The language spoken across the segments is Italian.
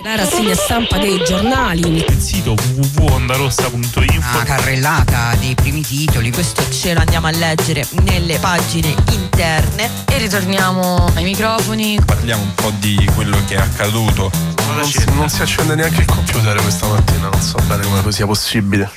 La rassegna stampa dei giornali. Il sito www.ondarossa.info. Una carrellata dei primi titoli. Questo ce lo andiamo a leggere nelle pagine interne e ritorniamo ai microfoni. Parliamo un po' di quello che è accaduto. Non si accende neanche il computer questa mattina, non so bene come sia possibile.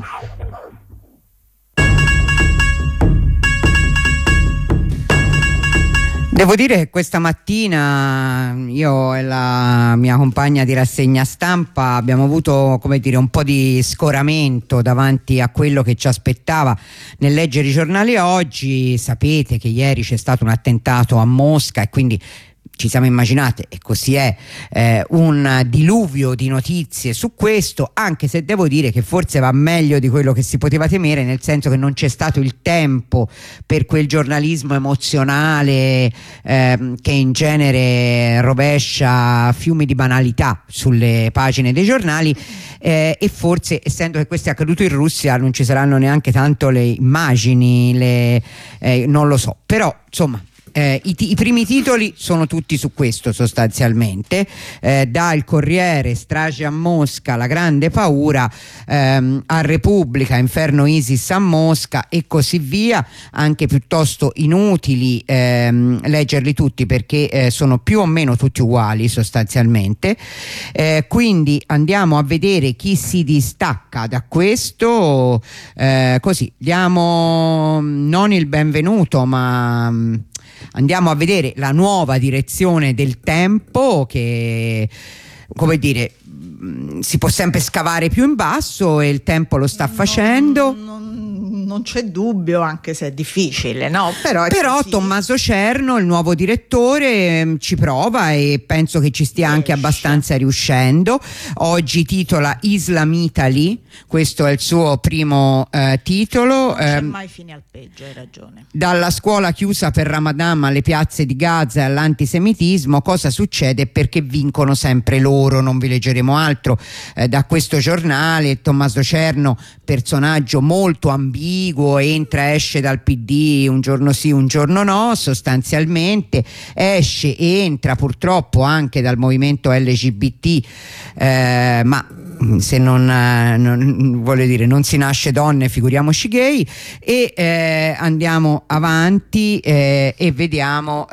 Devo dire che questa mattina io e la mia compagna di rassegna stampa abbiamo avuto, come dire, un po' di scoramento davanti a quello che ci aspettava nel leggere i giornali oggi. Sapete che ieri c'è stato un attentato a Mosca e quindi ci siamo immaginate, e così è, un diluvio di notizie su questo, anche se devo dire che forse va meglio di quello che si poteva temere, nel senso che non c'è stato il tempo per quel giornalismo emozionale che in genere rovescia fiumi di banalità sulle pagine dei giornali, e forse, essendo che questo è accaduto in Russia, non ci saranno neanche tanto le immagini, non lo so, però insomma i primi titoli sono tutti su questo sostanzialmente, da Il Corriere, strage a Mosca, la grande paura, a Repubblica, inferno ISIS a Mosca e così via, anche piuttosto inutili leggerli tutti perché sono più o meno tutti uguali sostanzialmente, quindi andiamo a vedere chi si distacca da questo, così diamo non il benvenuto ma andiamo a vedere la nuova direzione del Tempo, che, come dire, si può sempre scavare più in basso e il Tempo lo sta facendo. Non c'è dubbio, anche se è difficile, no? Però Tommaso Cerno, il nuovo direttore, ci prova e penso che ci stia anche abbastanza riuscendo. Oggi titola Islam Italy, questo è il suo primo titolo. Non c'è mai fine al peggio, hai ragione. Dalla scuola chiusa per Ramadan alle piazze di Gaza e all'antisemitismo, cosa succede? Perché vincono sempre loro. Non vi leggeremo altro da questo giornale. Tommaso Cerno, personaggio molto ambiguo, entra e esce dal PD un giorno sì un giorno no, sostanzialmente esce e entra purtroppo anche dal movimento LGBT, ma se non voglio dire, non si nasce donne, figuriamoci gay. E andiamo avanti e vediamo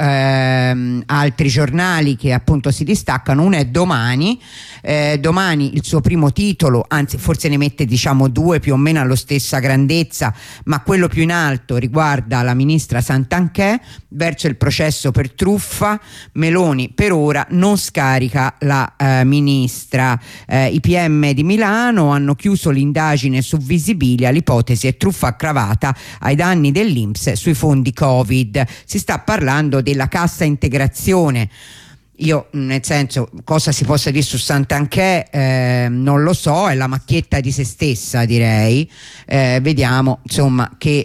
altri giornali che appunto si distaccano. Uno è Domani. Domani, il suo primo titolo, anzi forse ne mette diciamo due più o meno alla stessa grandezza, ma quello più in alto riguarda la ministra Santanchè verso il processo per truffa. Meloni per ora non scarica la ministra. I PM di Milano hanno chiuso l'indagine su Visibilia, l'ipotesi è truffa aggravata ai danni dell'INPS sui fondi Covid. Si sta parlando della cassa integrazione. Io, nel senso, cosa si possa dire su Santanchè non lo so, è la macchietta di se stessa, direi. Vediamo insomma che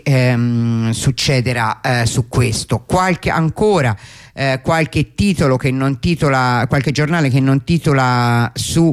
succederà su questo. Qualche titolo che non titola, qualche giornale che non titola su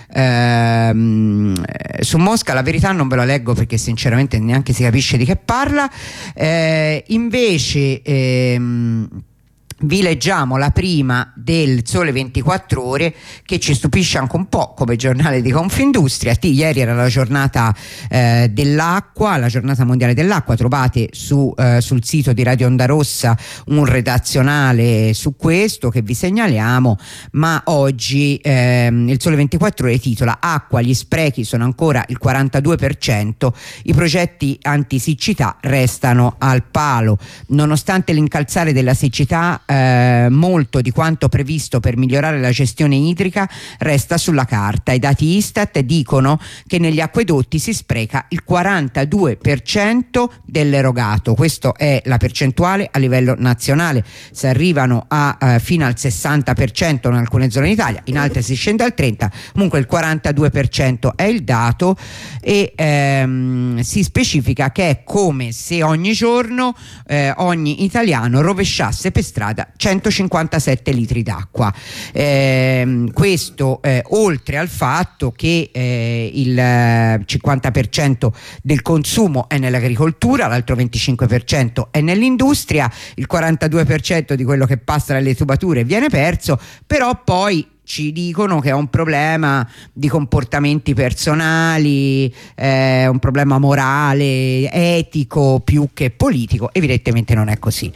Mosca. La Verità non ve la leggo perché sinceramente neanche si capisce di che parla. Invece vi leggiamo la prima del Sole 24 Ore, che ci stupisce anche un po' come giornale di Confindustria. Ieri era la giornata dell'acqua, la giornata mondiale dell'acqua. Trovate sul sito di Radio Onda Rossa un redazionale su questo che vi segnaliamo, ma oggi il Sole 24 Ore titola: acqua, gli sprechi sono ancora il 42%, i progetti antisiccità restano al palo. Nonostante l'incalzare della siccità, molto di quanto previsto per migliorare la gestione idrica resta sulla carta. I dati Istat dicono che negli acquedotti si spreca il 42% dell'erogato. Questo è la percentuale a livello nazionale. Si arrivano fino al 60% in alcune zone d'Italia, in altre si scende al 30%, comunque il 42% è il dato, e si specifica che è come se ogni giorno ogni italiano rovesciasse per strada 157 litri d'acqua. Questo oltre al fatto che il 50% del consumo è nell'agricoltura, l'altro 25% è nell'industria, il 42% di quello che passa dalle tubature viene perso, però poi ci dicono che è un problema di comportamenti personali, un problema morale, etico più che politico. Evidentemente non è così.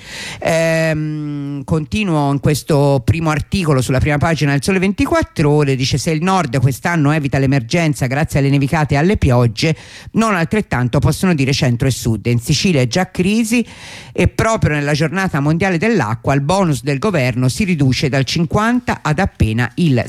Continuo in questo primo articolo sulla prima pagina del Sole 24 Ore, dice: se il nord quest'anno evita l'emergenza grazie alle nevicate e alle piogge, non altrettanto possono dire centro e sud. In Sicilia è già crisi e proprio nella giornata mondiale dell'acqua il bonus del governo si riduce dal 50 ad appena il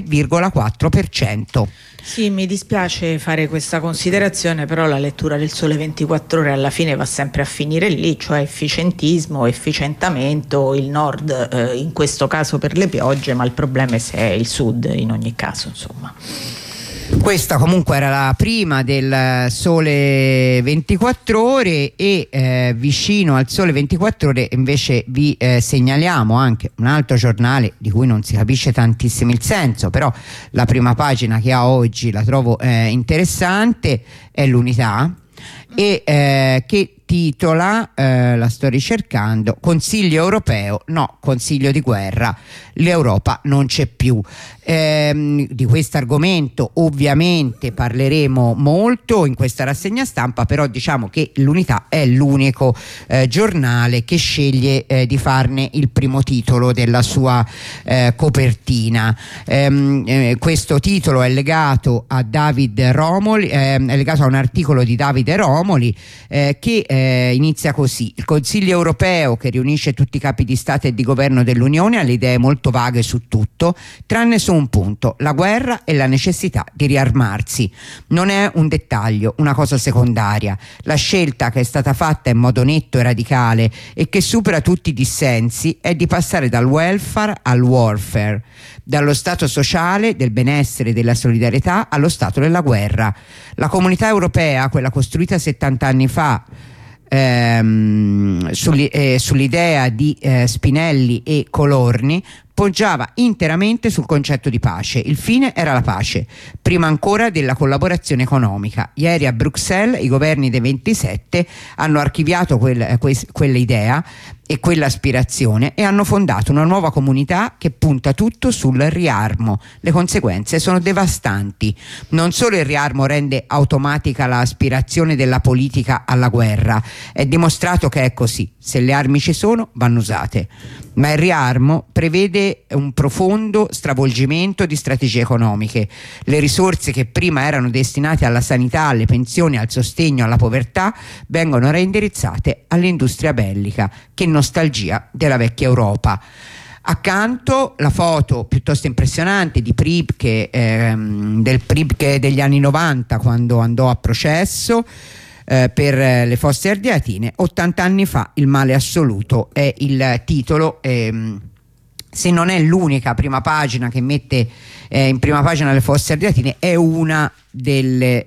6,4%. Sì, mi dispiace fare questa considerazione, però la lettura del Sole 24 Ore alla fine va sempre a finire lì, cioè efficientismo, efficientamento, il nord in questo caso per le piogge, ma il problema è se è il sud in ogni caso, insomma. Questa comunque era la prima del Sole 24 Ore e vicino al Sole 24 Ore invece vi segnaliamo anche un altro giornale di cui non si capisce tantissimo il senso, però la prima pagina che ha oggi la trovo interessante, è l'Unità, e che titola, la sto ricercando, Consiglio europeo, no, consiglio di guerra, l'Europa non c'è più. Di questo argomento ovviamente parleremo molto in questa rassegna stampa, però diciamo che l'Unità è l'unico giornale che sceglie di farne il primo titolo della sua copertina. Questo titolo è legato a David Romoli, è legato a un articolo di Davide Romoli che inizia così: il Consiglio europeo, che riunisce tutti i capi di Stato e di governo dell'Unione, ha le idee molto vaghe su tutto, tranne su un punto: la guerra e la necessità di riarmarsi. Non è un dettaglio, una cosa secondaria. La scelta che è stata fatta in modo netto e radicale e che supera tutti i dissensi è di passare dal welfare al warfare, dallo stato sociale, del benessere e della solidarietà allo stato della guerra. La comunità europea, quella costruita 70 anni fa sull'idea di Spinelli e Colorni, poggiava interamente sul concetto di pace. Il fine era la pace, prima ancora della collaborazione economica. Ieri a Bruxelles i governi dei 27 hanno archiviato quell'idea e quell'aspirazione e hanno fondato una nuova comunità che punta tutto sul riarmo. Le conseguenze sono devastanti. Non solo il riarmo rende automatica l'aspirazione della politica alla guerra, è dimostrato che è così: se le armi ci sono, vanno usate. Ma il riarmo prevede un profondo stravolgimento di strategie economiche. Le risorse che prima erano destinate alla sanità, alle pensioni, al sostegno alla povertà vengono reindirizzate all'industria bellica. Che nostalgia della vecchia Europa. Accanto la foto piuttosto impressionante di Priebke, del Priebke degli anni 90, quando andò a processo per le fosse ardeatine. 80 anni fa il male assoluto è il titolo. Se non è l'unica prima pagina che mette in prima pagina le fosse ardeatine, è una delle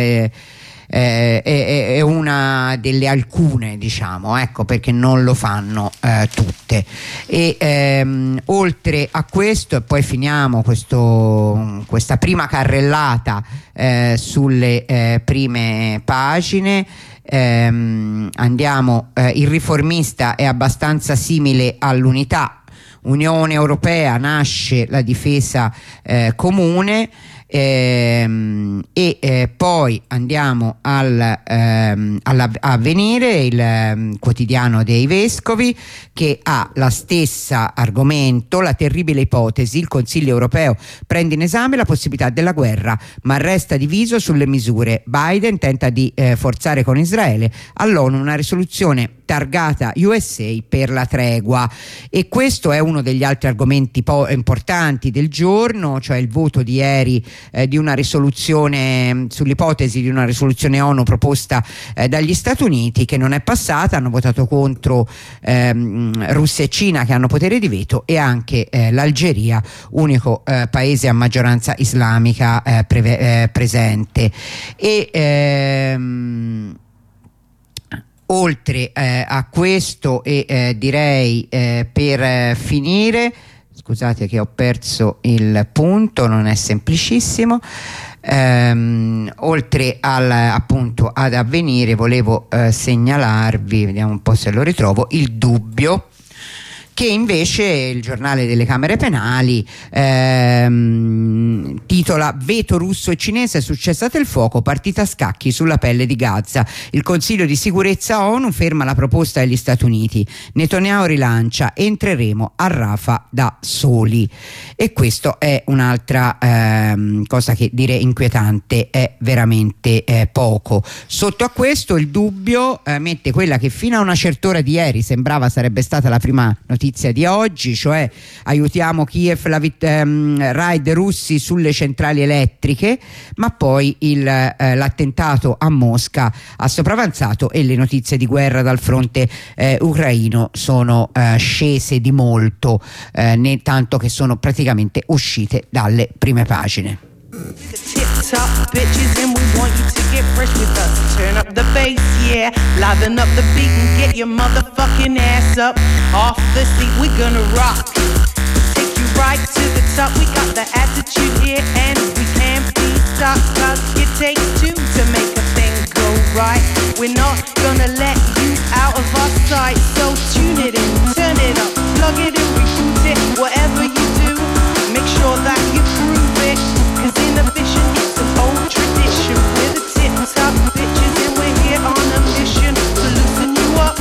è una delle alcune, diciamo, ecco, perché non lo fanno tutte. E oltre a questo, e poi finiamo questa prima carrellata sulle prime pagine. Andiamo, il Riformista è abbastanza simile all'Unità. Unione Europea, nasce la difesa comune. Poi andiamo all'Avvenire, il quotidiano dei vescovi, che ha la stessa argomento: la terribile ipotesi, il Consiglio europeo prende in esame la possibilità della guerra ma resta diviso sulle misure. Biden tenta di forzare con Israele, all'ONU una risoluzione targata USA per la tregua. E questo è uno degli altri argomenti importanti del giorno, cioè il voto di ieri di una risoluzione, sull'ipotesi di una risoluzione ONU proposta dagli Stati Uniti, che non è passata. Hanno votato contro Russia e Cina, che hanno potere di veto, e anche l'Algeria, unico paese a maggioranza islamica presente. E oltre a questo, direi per finire, scusate che ho perso il punto, non è semplicissimo. Oltre appunto ad Avvenire, volevo segnalarvi, vediamo un po' se lo ritrovo, il Dubbio, che invece il giornale delle Camere Penali titola: veto russo e cinese su cessate il fuoco, partita a scacchi sulla pelle di Gaza. Il Consiglio di sicurezza ONU ferma la proposta degli Stati Uniti. Netanyahu rilancia: entreremo a Rafah da soli. E questo è un'altra cosa che dire inquietante, è veramente poco. Sotto a questo il dubbio mette quella che fino a una certa ora di ieri sembrava sarebbe stata la prima notizia di oggi, cioè aiutiamo Kiev, raid russi sulle centrali elettriche, ma poi l'attentato a Mosca ha sopravanzato e le notizie di guerra dal fronte ucraino sono scese di molto, né tanto che sono praticamente uscite dalle prime pagine. Tip-top bitches and we want you to get fresh with us. Turn up the bass, yeah, liven up the beat and get your motherfucking ass up off the seat. We're gonna rock, take you right to the top. We got the attitude here and we can't be stopped, cause it takes two to make a thing go right. We're not gonna let you out of our sight, so tune it in, turn it up, plug it in, reboot it. Whatever you do, make sure that you prove it, cause inhibition is an old tradition. We're the tip-top bitches and we're here on a mission to loosen you up.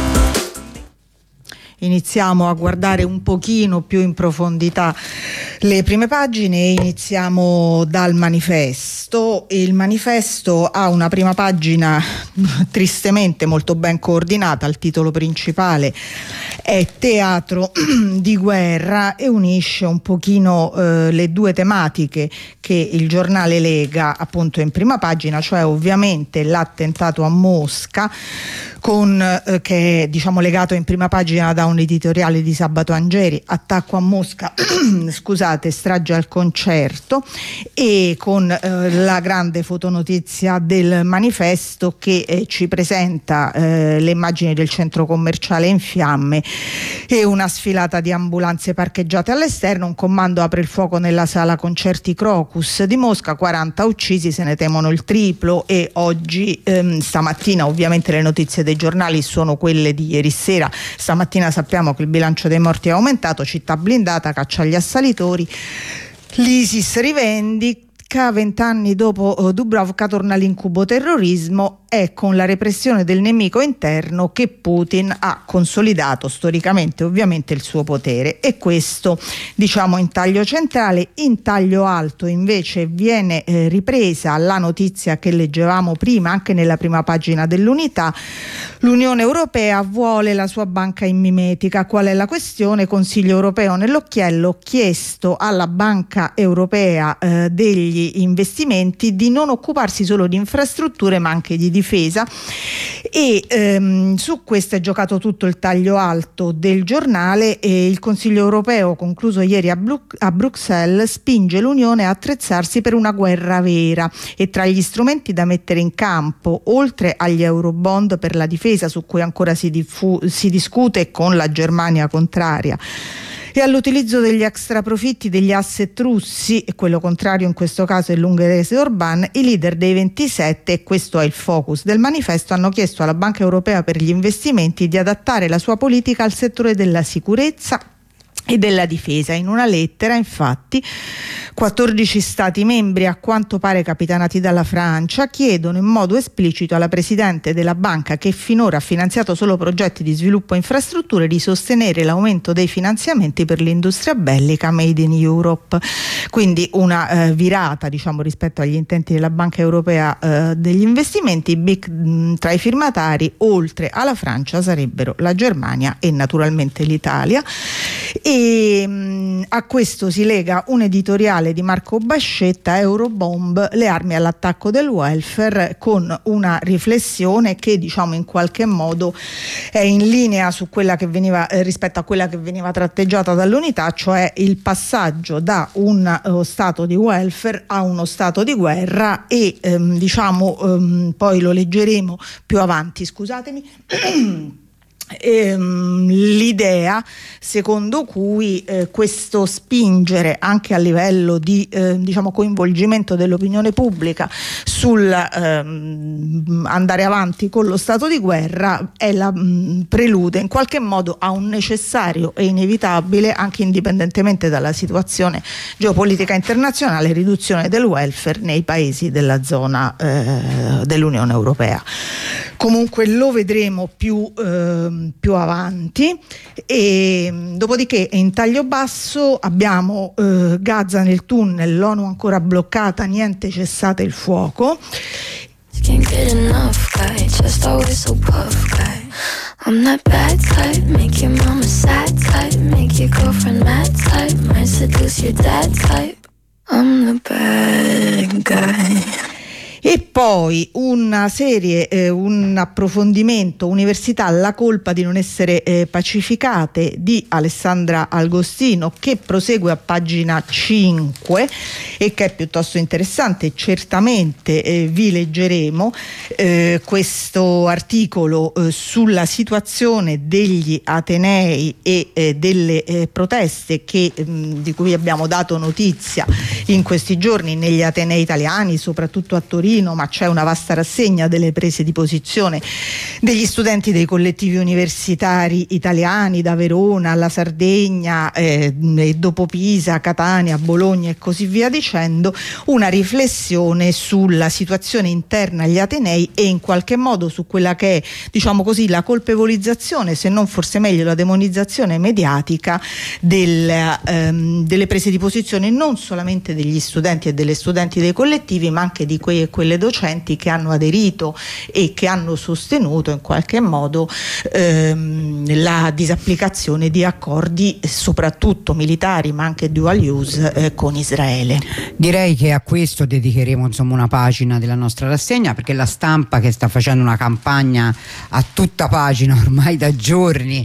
Iniziamo a guardare un pochino più in profondità le prime pagine e iniziamo dal Manifesto. Il Manifesto ha una prima pagina tristemente molto ben coordinata. Il titolo principale è Teatro di guerra e unisce un pochino le due tematiche che il giornale lega appunto in prima pagina, cioè ovviamente l'attentato a Mosca, che è diciamo legato in prima pagina da un editoriale di Sabato Angeri, attacco a Mosca scusate, strage al concerto, e con la grande fotonotizia del Manifesto che ci presenta le immagini del centro commerciale in fiamme e una sfilata di ambulanze parcheggiate all'esterno. Un comando apre il fuoco nella sala concerti Crocus di Mosca, 40 uccisi, se ne temono il triplo. E oggi stamattina ovviamente le notizie dei giornali sono quelle di ieri sera. Stamattina sappiamo che il bilancio dei morti è aumentato, città blindata, caccia agli assalitori, l'ISIS rivendica, 20 anni dopo Dubrovka torna l'incubo terrorismo. È con la repressione del nemico interno che Putin ha consolidato storicamente ovviamente il suo potere, e questo diciamo in taglio centrale. In taglio alto invece viene ripresa la notizia che leggevamo prima anche nella prima pagina dell'Unità. L'Unione Europea vuole la sua banca in mimetica. Qual è la questione? Consiglio europeo nell'occhiello, chiesto alla Banca Europea degli investimenti di non occuparsi solo di infrastrutture ma anche di difesa, e su questo è giocato tutto il taglio alto del giornale. E il Consiglio europeo concluso ieri a Bruxelles spinge l'Unione a attrezzarsi per una guerra vera, e tra gli strumenti da mettere in campo, oltre agli eurobond per la difesa su cui ancora si discute con la Germania contraria, e all'utilizzo degli extraprofitti degli asset russi, e quello contrario in questo caso è l'ungherese Orbán, i leader dei 27, e questo è il focus del Manifesto, hanno chiesto alla Banca Europea per gli investimenti di adattare la sua politica al settore della sicurezza e della difesa. In una lettera, infatti, 14 Stati membri, a quanto pare capitanati dalla Francia, chiedono in modo esplicito alla Presidente della banca, che finora ha finanziato solo progetti di sviluppo e infrastrutture, di sostenere l'aumento dei finanziamenti per l'industria bellica made in Europe. Quindi una virata diciamo rispetto agli intenti della Banca Europea degli investimenti. Tra i firmatari, oltre alla Francia, sarebbero la Germania e naturalmente l'Italia. E a questo si lega un editoriale di Marco Bascetta, Eurobomb, le armi all'attacco del welfare, con una riflessione che diciamo in qualche modo è in linea su quella che veniva rispetto a quella che veniva tratteggiata dall'Unità, cioè il passaggio da uno stato di welfare a uno stato di guerra. E poi lo leggeremo più avanti, scusatemi. l'idea secondo cui questo spingere anche a livello di coinvolgimento dell'opinione pubblica sul andare avanti con lo stato di guerra è la prelude in qualche modo a un necessario e inevitabile, anche indipendentemente dalla situazione geopolitica internazionale, riduzione del welfare nei paesi della zona dell'Unione Europea. Comunque lo vedremo più avanti. E dopodiché in taglio basso abbiamo Gaza nel tunnel, l'ONU ancora bloccata, niente, cessate il fuoco. Can't get enough guy, just always so puff guy. I'm that bad type, make your mama sad type, make your girlfriend mad type, might seduce your dad type. I'm the bad guy. E poi una serie, un approfondimento, Università, la colpa di non essere pacificate, di Alessandra Agostino, che prosegue a pagina 5 e che è piuttosto interessante. Certamente vi leggeremo questo articolo sulla situazione degli atenei e delle proteste di cui abbiamo dato notizia in questi giorni negli atenei italiani, soprattutto a Torino, ma c'è una vasta rassegna delle prese di posizione degli studenti dei collettivi universitari italiani, da Verona alla Sardegna, e dopo Pisa, Catania, Bologna e così via dicendo, una riflessione sulla situazione interna agli atenei e in qualche modo su quella che è, diciamo così, la colpevolizzazione, se non forse meglio la demonizzazione mediatica delle prese di posizione non solamente degli studenti e delle studenti dei collettivi, ma anche di quei e quelle docenti che hanno aderito e che hanno sostenuto in qualche modo la disapplicazione di accordi soprattutto militari ma anche dual use con Israele. Direi che a questo dedicheremo una pagina della nostra rassegna, perché La Stampa, che sta facendo una campagna a tutta pagina ormai da giorni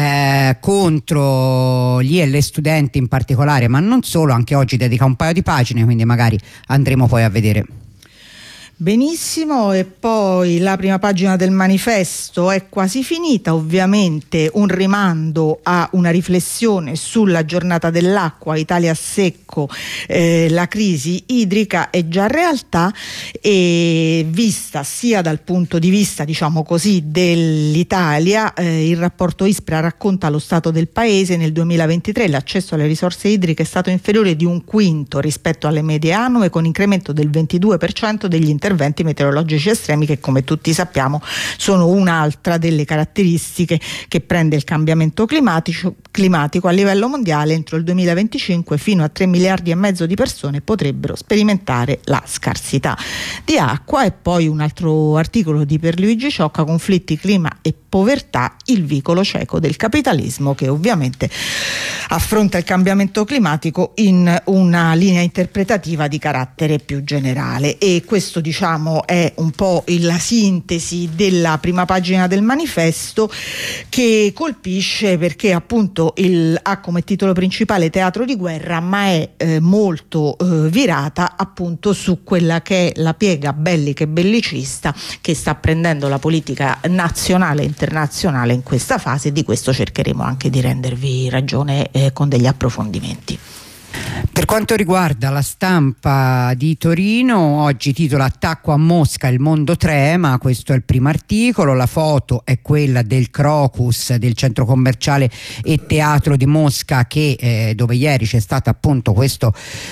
contro gli e le studenti in particolare, ma non solo, anche oggi dedica un paio di pagine, quindi magari andremo poi a vedere. Benissimo, e poi la prima pagina del Manifesto è quasi finita, ovviamente un rimando a una riflessione sulla giornata dell'acqua, Italia a secco, la crisi idrica è già realtà, e vista sia dal punto di vista, diciamo così, dell'Italia, il rapporto ISPRA racconta lo stato del paese. Nel 2023 l'accesso alle risorse idriche è stato inferiore di un quinto rispetto alle medie annue, con incremento del 22% degli interventi meteorologici estremi, che come tutti sappiamo sono un'altra delle caratteristiche che prende il cambiamento climatico a livello mondiale. Entro il 2025 fino a 3,5 miliardi di persone potrebbero sperimentare la scarsità di acqua. E poi un altro articolo di Pierluigi Ciocca, conflitti, clima e povertà, il vicolo cieco del capitalismo, che ovviamente affronta il cambiamento climatico in una linea interpretativa di carattere più generale. E questo, diciamo, è un po' la sintesi della prima pagina del Manifesto, che colpisce perché appunto ha come titolo principale teatro di guerra, ma è molto virata appunto su quella che è la piega bellica e bellicista che sta prendendo la politica nazionale e internazionale in questa fase. Di questo cercheremo anche di rendervi ragione con degli approfondimenti. Per quanto riguarda La Stampa di Torino, oggi titola Attacco a Mosca, il mondo trema, questo è il primo articolo. La foto è quella del Crocus, del centro commerciale e teatro di Mosca, dove ieri c'è stato appunto questo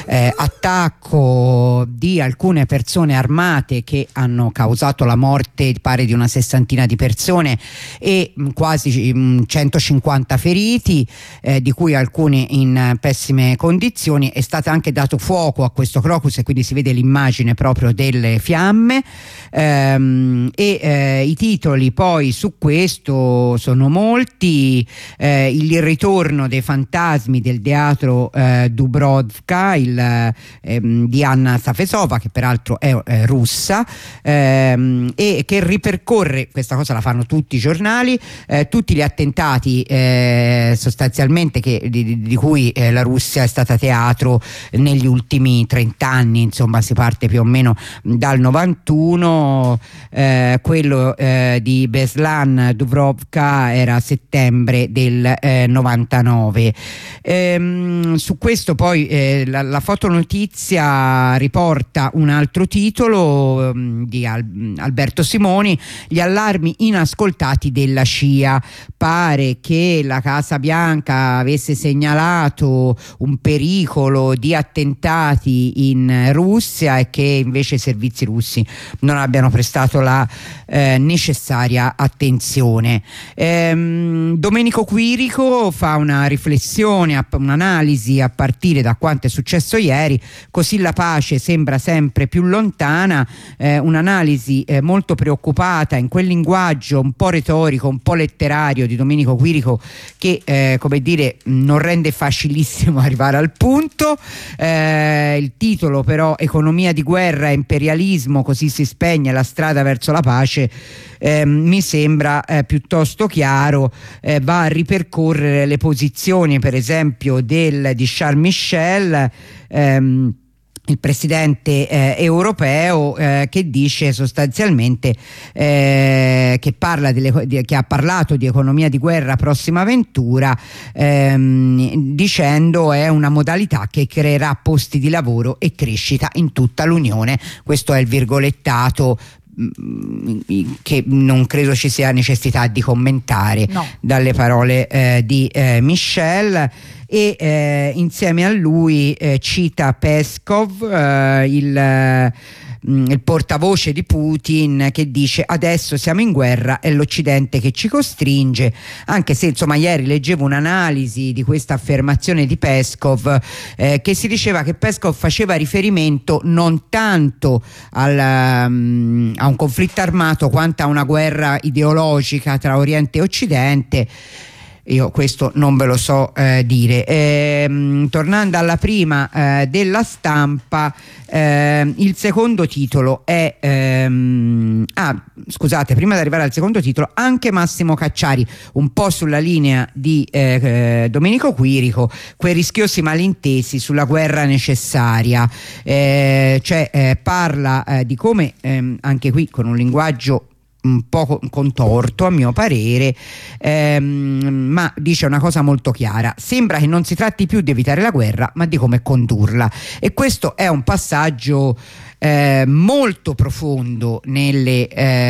attacco di alcune persone armate che hanno causato la morte, pare, di una sessantina di persone e quasi 150 feriti, di cui alcuni in pessime condizioni. È stato anche dato fuoco a questo Crocus e quindi si vede l'immagine proprio delle fiamme, i titoli poi su questo sono molti. Il ritorno dei fantasmi del teatro Dubrovka di Anna Safesova, che peraltro è russa, e che ripercorre, questa cosa la fanno tutti i giornali, tutti gli attentati sostanzialmente di cui la Russia è stata teatro teatro negli ultimi 30 anni, insomma si parte più o meno dal 91, quello di Beslan Dubrovka era settembre del 99. Su questo poi la fotonotizia riporta un altro titolo di Alberto Simoni: gli allarmi inascoltati della CIA. Pare che la Casa Bianca avesse segnalato un pericolo di attentati in Russia e che invece i servizi russi non abbiano prestato la necessaria attenzione. Domenico Quirico fa una riflessione, un'analisi a partire da quanto è successo ieri: così la pace sembra sempre più lontana, un'analisi molto preoccupata in quel linguaggio un po' retorico, un po' letterario di Domenico Quirico, che come dire non rende facilissimo arrivare al punto. Il titolo però, Economia di guerra e imperialismo, così si spegne la strada verso la pace, mi sembra piuttosto chiaro. Va a ripercorrere le posizioni per esempio di Charles Michel, il presidente europeo, che dice sostanzialmente che ha parlato di economia di guerra prossima avventura, dicendo è una modalità che creerà posti di lavoro e crescita in tutta l'Unione. Questo è il virgolettato che non credo ci sia necessità di commentare, no, dalle parole di Michel. E insieme a lui cita Peskov, il portavoce di Putin, che dice: adesso siamo in guerra, è l'Occidente che ci costringe. Anche se insomma ieri leggevo un'analisi di questa affermazione di Peskov, che si diceva che Peskov faceva riferimento non tanto a un conflitto armato quanto a una guerra ideologica tra Oriente e Occidente. Io questo non ve lo so dire. Tornando alla prima della Stampa, il secondo titolo è scusate, prima di arrivare al secondo titolo, anche Massimo Cacciari, un po' sulla linea di Domenico Quirico, quei rischiosi malintesi sulla guerra necessaria, parla di come anche qui con un linguaggio un po' contorto a mio parere, ma dice una cosa molto chiara: sembra che non si tratti più di evitare la guerra ma di come condurla. E questo è un passaggio molto profondo nel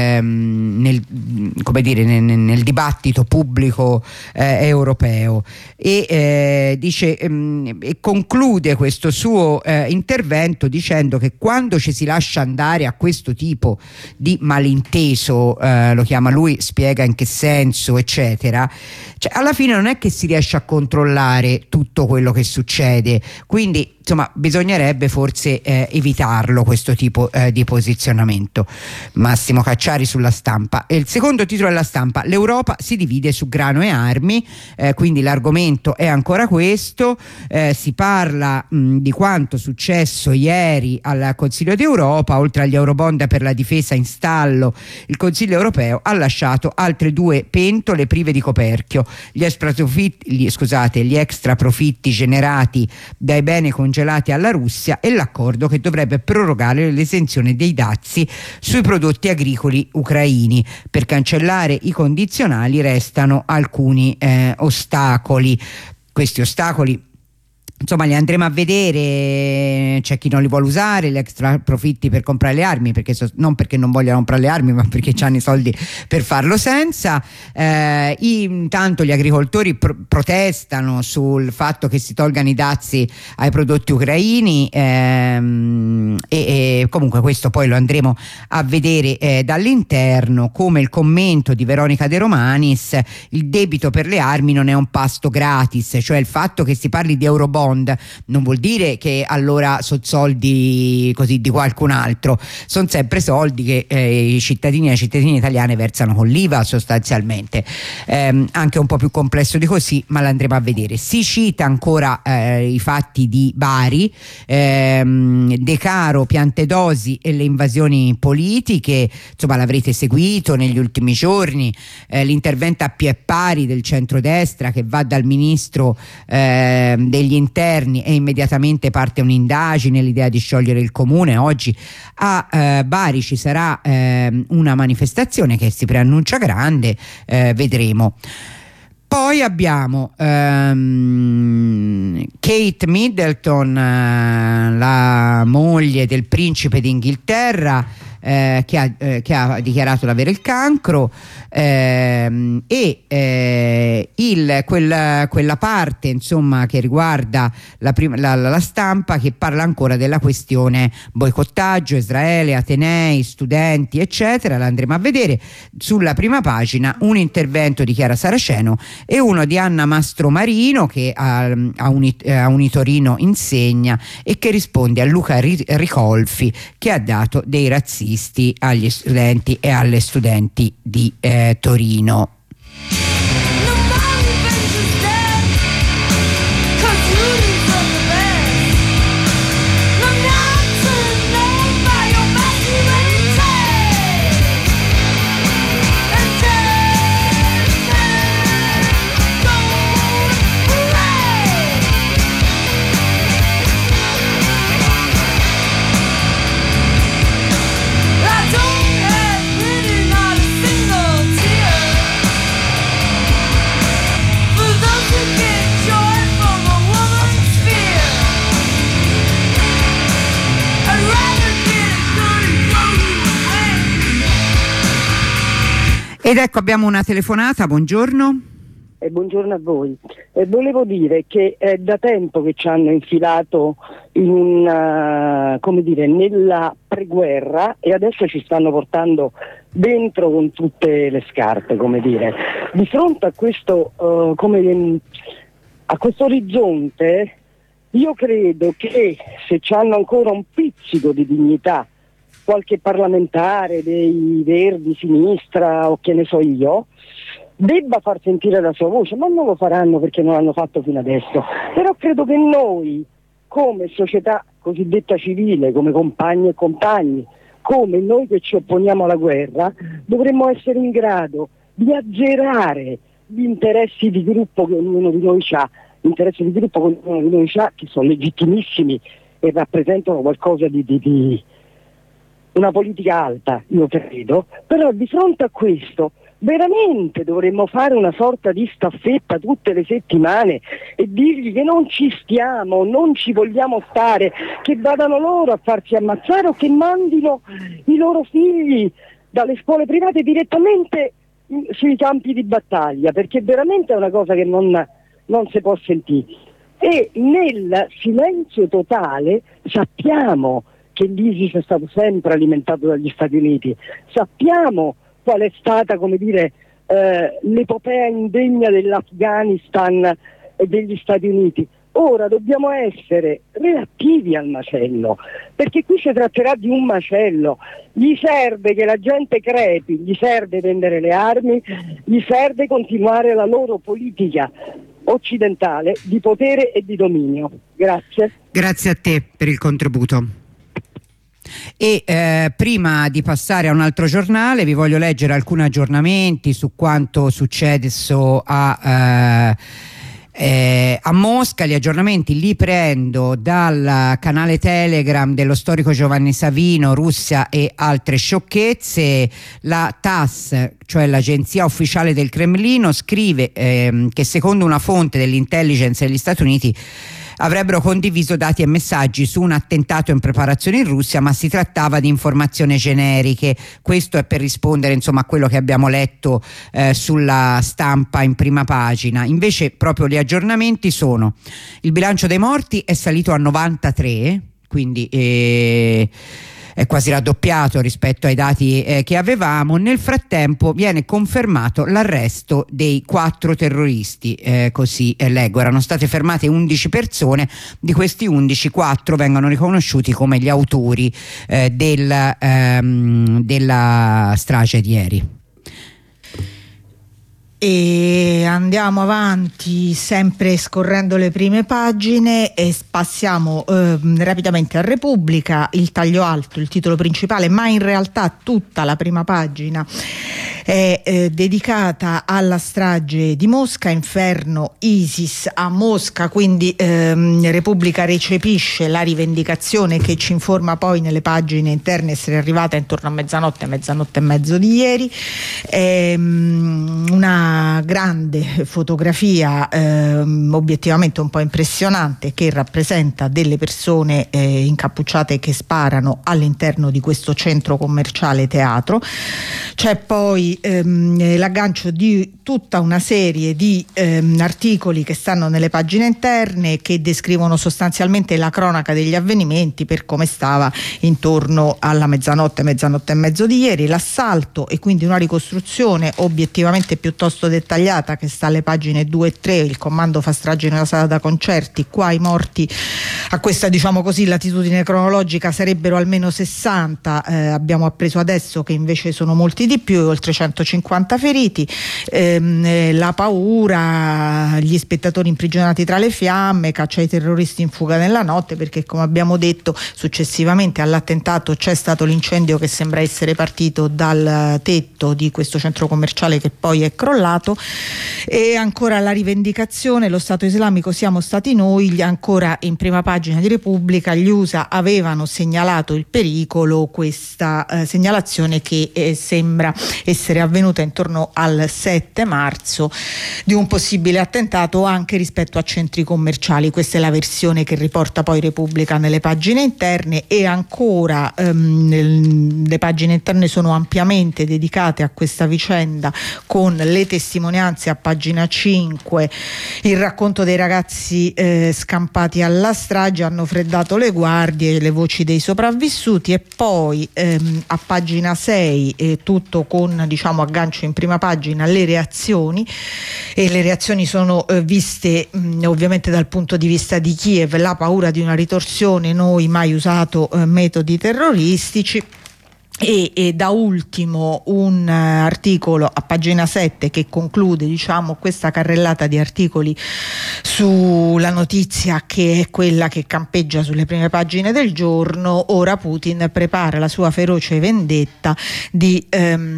dibattito pubblico europeo, e dice e conclude questo suo intervento dicendo che quando ci si lascia andare a questo tipo di malinteso, lo chiama lui, spiega in che senso eccetera, cioè alla fine non è che si riesce a controllare tutto quello che succede, quindi insomma bisognerebbe forse evitarlo questo tipo di posizionamento. Massimo Cacciari sulla Stampa. E il secondo titolo della Stampa: l'Europa si divide su grano e armi, quindi l'argomento è ancora questo. Si parla di quanto successo ieri al Consiglio d'Europa. Oltre agli eurobond per la difesa in stallo, il Consiglio europeo ha lasciato altre 2 pentole prive di coperchio: gli extra profitti generati dai beni congelati alla Russia e l'accordo che dovrebbe prorogare l'esenzione dei dazi sui prodotti agricoli ucraini. Per cancellare i condizionali restano alcuni ostacoli. Questi ostacoli insomma li andremo a vedere. C'è chi non li vuole usare, gli extra profitti per comprare le armi, non perché non vogliono comprare le armi, ma perché hanno i soldi per farlo senza. Intanto gli agricoltori protestano sul fatto che si tolgano i dazi ai prodotti ucraini, e comunque questo poi lo andremo a vedere dall'interno, come il commento di Veronica De Romanis: il debito per le armi non è un pasto gratis, cioè il fatto che si parli di eurobond non vuol dire che allora sono soldi così di qualcun altro, sono sempre soldi che i cittadini e le cittadine italiane versano con l'IVA sostanzialmente. Anche un po' più complesso di così, ma l'andremo a vedere. Si cita ancora i fatti di Bari, Decaro, Piantedosi e le invasioni politiche, insomma l'avrete seguito negli ultimi giorni, l'intervento a piè pari del centrodestra che va dal ministro degli interni interni e immediatamente parte un'indagine, l'idea di sciogliere il comune. Oggi a Bari ci sarà una manifestazione che si preannuncia grande, vedremo. Poi abbiamo Kate Middleton, la moglie del principe d'Inghilterra, che ha dichiarato di avere il cancro, quella parte, insomma, che riguarda la stampa, che parla ancora della questione boicottaggio, Israele, atenei, studenti, eccetera. La andremo a vedere. Sulla prima pagina un intervento di Chiara Saraceno e uno di Anna Mastromarino, che a Unitorino insegna e che risponde a Luca Ricolfi, che ha dato dei razzisti agli studenti e alle studenti di Torino. Ed ecco, abbiamo una telefonata. Buongiorno. Buongiorno a voi. Volevo dire che è da tempo che ci hanno infilato in nella preguerra, e adesso ci stanno portando dentro con tutte le scarpe, come dire. Di fronte a questo orizzonte, io credo che se ci hanno ancora un pizzico di dignità, qualche parlamentare dei Verdi, Sinistra o che ne so io, debba far sentire la sua voce, ma non lo faranno perché non l'hanno fatto fino adesso. Però credo che noi, come società cosiddetta civile, come compagni e compagni, come noi che ci opponiamo alla guerra, dovremmo essere in grado di azzerare gli interessi di gruppo che ognuno di noi ha, che sono legittimissimi e rappresentano qualcosa di una politica alta, io credo. Però di fronte a questo veramente dovremmo fare una sorta di staffetta tutte le settimane e dirgli che non ci stiamo, non ci vogliamo stare, che vadano loro a farsi ammazzare o che mandino i loro figli dalle scuole private direttamente sui campi di battaglia, perché veramente è una cosa che non si può sentire. E nel silenzio totale sappiamo che l'ISIS è stato sempre alimentato dagli Stati Uniti, sappiamo qual è stata, l'epopea indegna dell'Afghanistan e degli Stati Uniti. Ora dobbiamo essere reattivi al macello, perché qui si tratterà di un macello. Gli serve che la gente crepi, gli serve vendere le armi, gli serve continuare la loro politica occidentale di potere e di dominio. Grazie. Grazie a te per il contributo. E prima di passare a un altro giornale vi voglio leggere alcuni aggiornamenti su quanto successo a Mosca. Gli aggiornamenti li prendo dal canale Telegram dello storico Giovanni Savino, Russia e altre sciocchezze. La TASS, cioè l'agenzia ufficiale del Cremlino, scrive che secondo una fonte dell'intelligence degli Stati Uniti avrebbero condiviso dati e messaggi su un attentato in preparazione in Russia, ma si trattava di informazioni generiche. Questo è per rispondere, insomma, a quello che abbiamo letto sulla stampa in prima pagina. Invece proprio gli aggiornamenti sono: il bilancio dei morti è salito a 93, quindi è quasi raddoppiato rispetto ai dati che avevamo. Nel frattempo viene confermato l'arresto dei 4 terroristi, così leggo. Erano state fermate 11 persone, di questi 11 4 vengono riconosciuti come gli autori della strage di ieri. E andiamo avanti sempre scorrendo le prime pagine e passiamo rapidamente a Repubblica. Il taglio alto, il titolo principale, ma in realtà tutta la prima pagina è dedicata alla strage di Mosca, inferno ISIS a Mosca, quindi Repubblica recepisce la rivendicazione che ci informa poi nelle pagine interne essere arrivata intorno a mezzanotte e mezzo di ieri. Una grande fotografia obiettivamente un po' impressionante che rappresenta delle persone incappucciate che sparano all'interno di questo centro commerciale teatro. C'è poi l'aggancio di tutta una serie di articoli che stanno nelle pagine interne che descrivono sostanzialmente la cronaca degli avvenimenti per come stava intorno alla mezzanotte e mezzo di ieri, l'assalto e quindi una ricostruzione obiettivamente piuttosto dettagliata che sta alle pagine 2 e 3. Il comando fa strage in una sala da concerti, qua i morti a questa, diciamo così, latitudine cronologica sarebbero almeno 60, abbiamo appreso adesso che invece sono molti di più, oltre 150 feriti, la paura, gli spettatori imprigionati tra le fiamme, caccia ai terroristi in fuga nella notte, perché come abbiamo detto successivamente all'attentato c'è stato l'incendio che sembra essere partito dal tetto di questo centro commerciale che poi è crollato. E ancora la rivendicazione, lo Stato islamico siamo stati noi, ancora in prima pagina di Repubblica, gli USA avevano segnalato il pericolo, questa segnalazione che sembra essere avvenuta intorno al 7 marzo di un possibile attentato anche rispetto a centri commerciali. Questa è la versione che riporta poi Repubblica nelle pagine interne. E ancora le pagine interne sono ampiamente dedicate a questa vicenda con le testimonianze a pagina 5, il racconto dei ragazzi scampati alla strage, hanno freddato le guardie, le voci dei sopravvissuti. E poi a pagina 6 tutto con, diciamo, aggancio in prima pagina le reazioni, e le reazioni sono viste ovviamente dal punto di vista di Kiev, la paura di una ritorsione, noi mai usato metodi terroristici. E da ultimo un articolo a pagina 7 che conclude, diciamo, questa carrellata di articoli sulla notizia che è quella che campeggia sulle prime pagine del giorno. Ora Putin prepara la sua feroce vendetta, di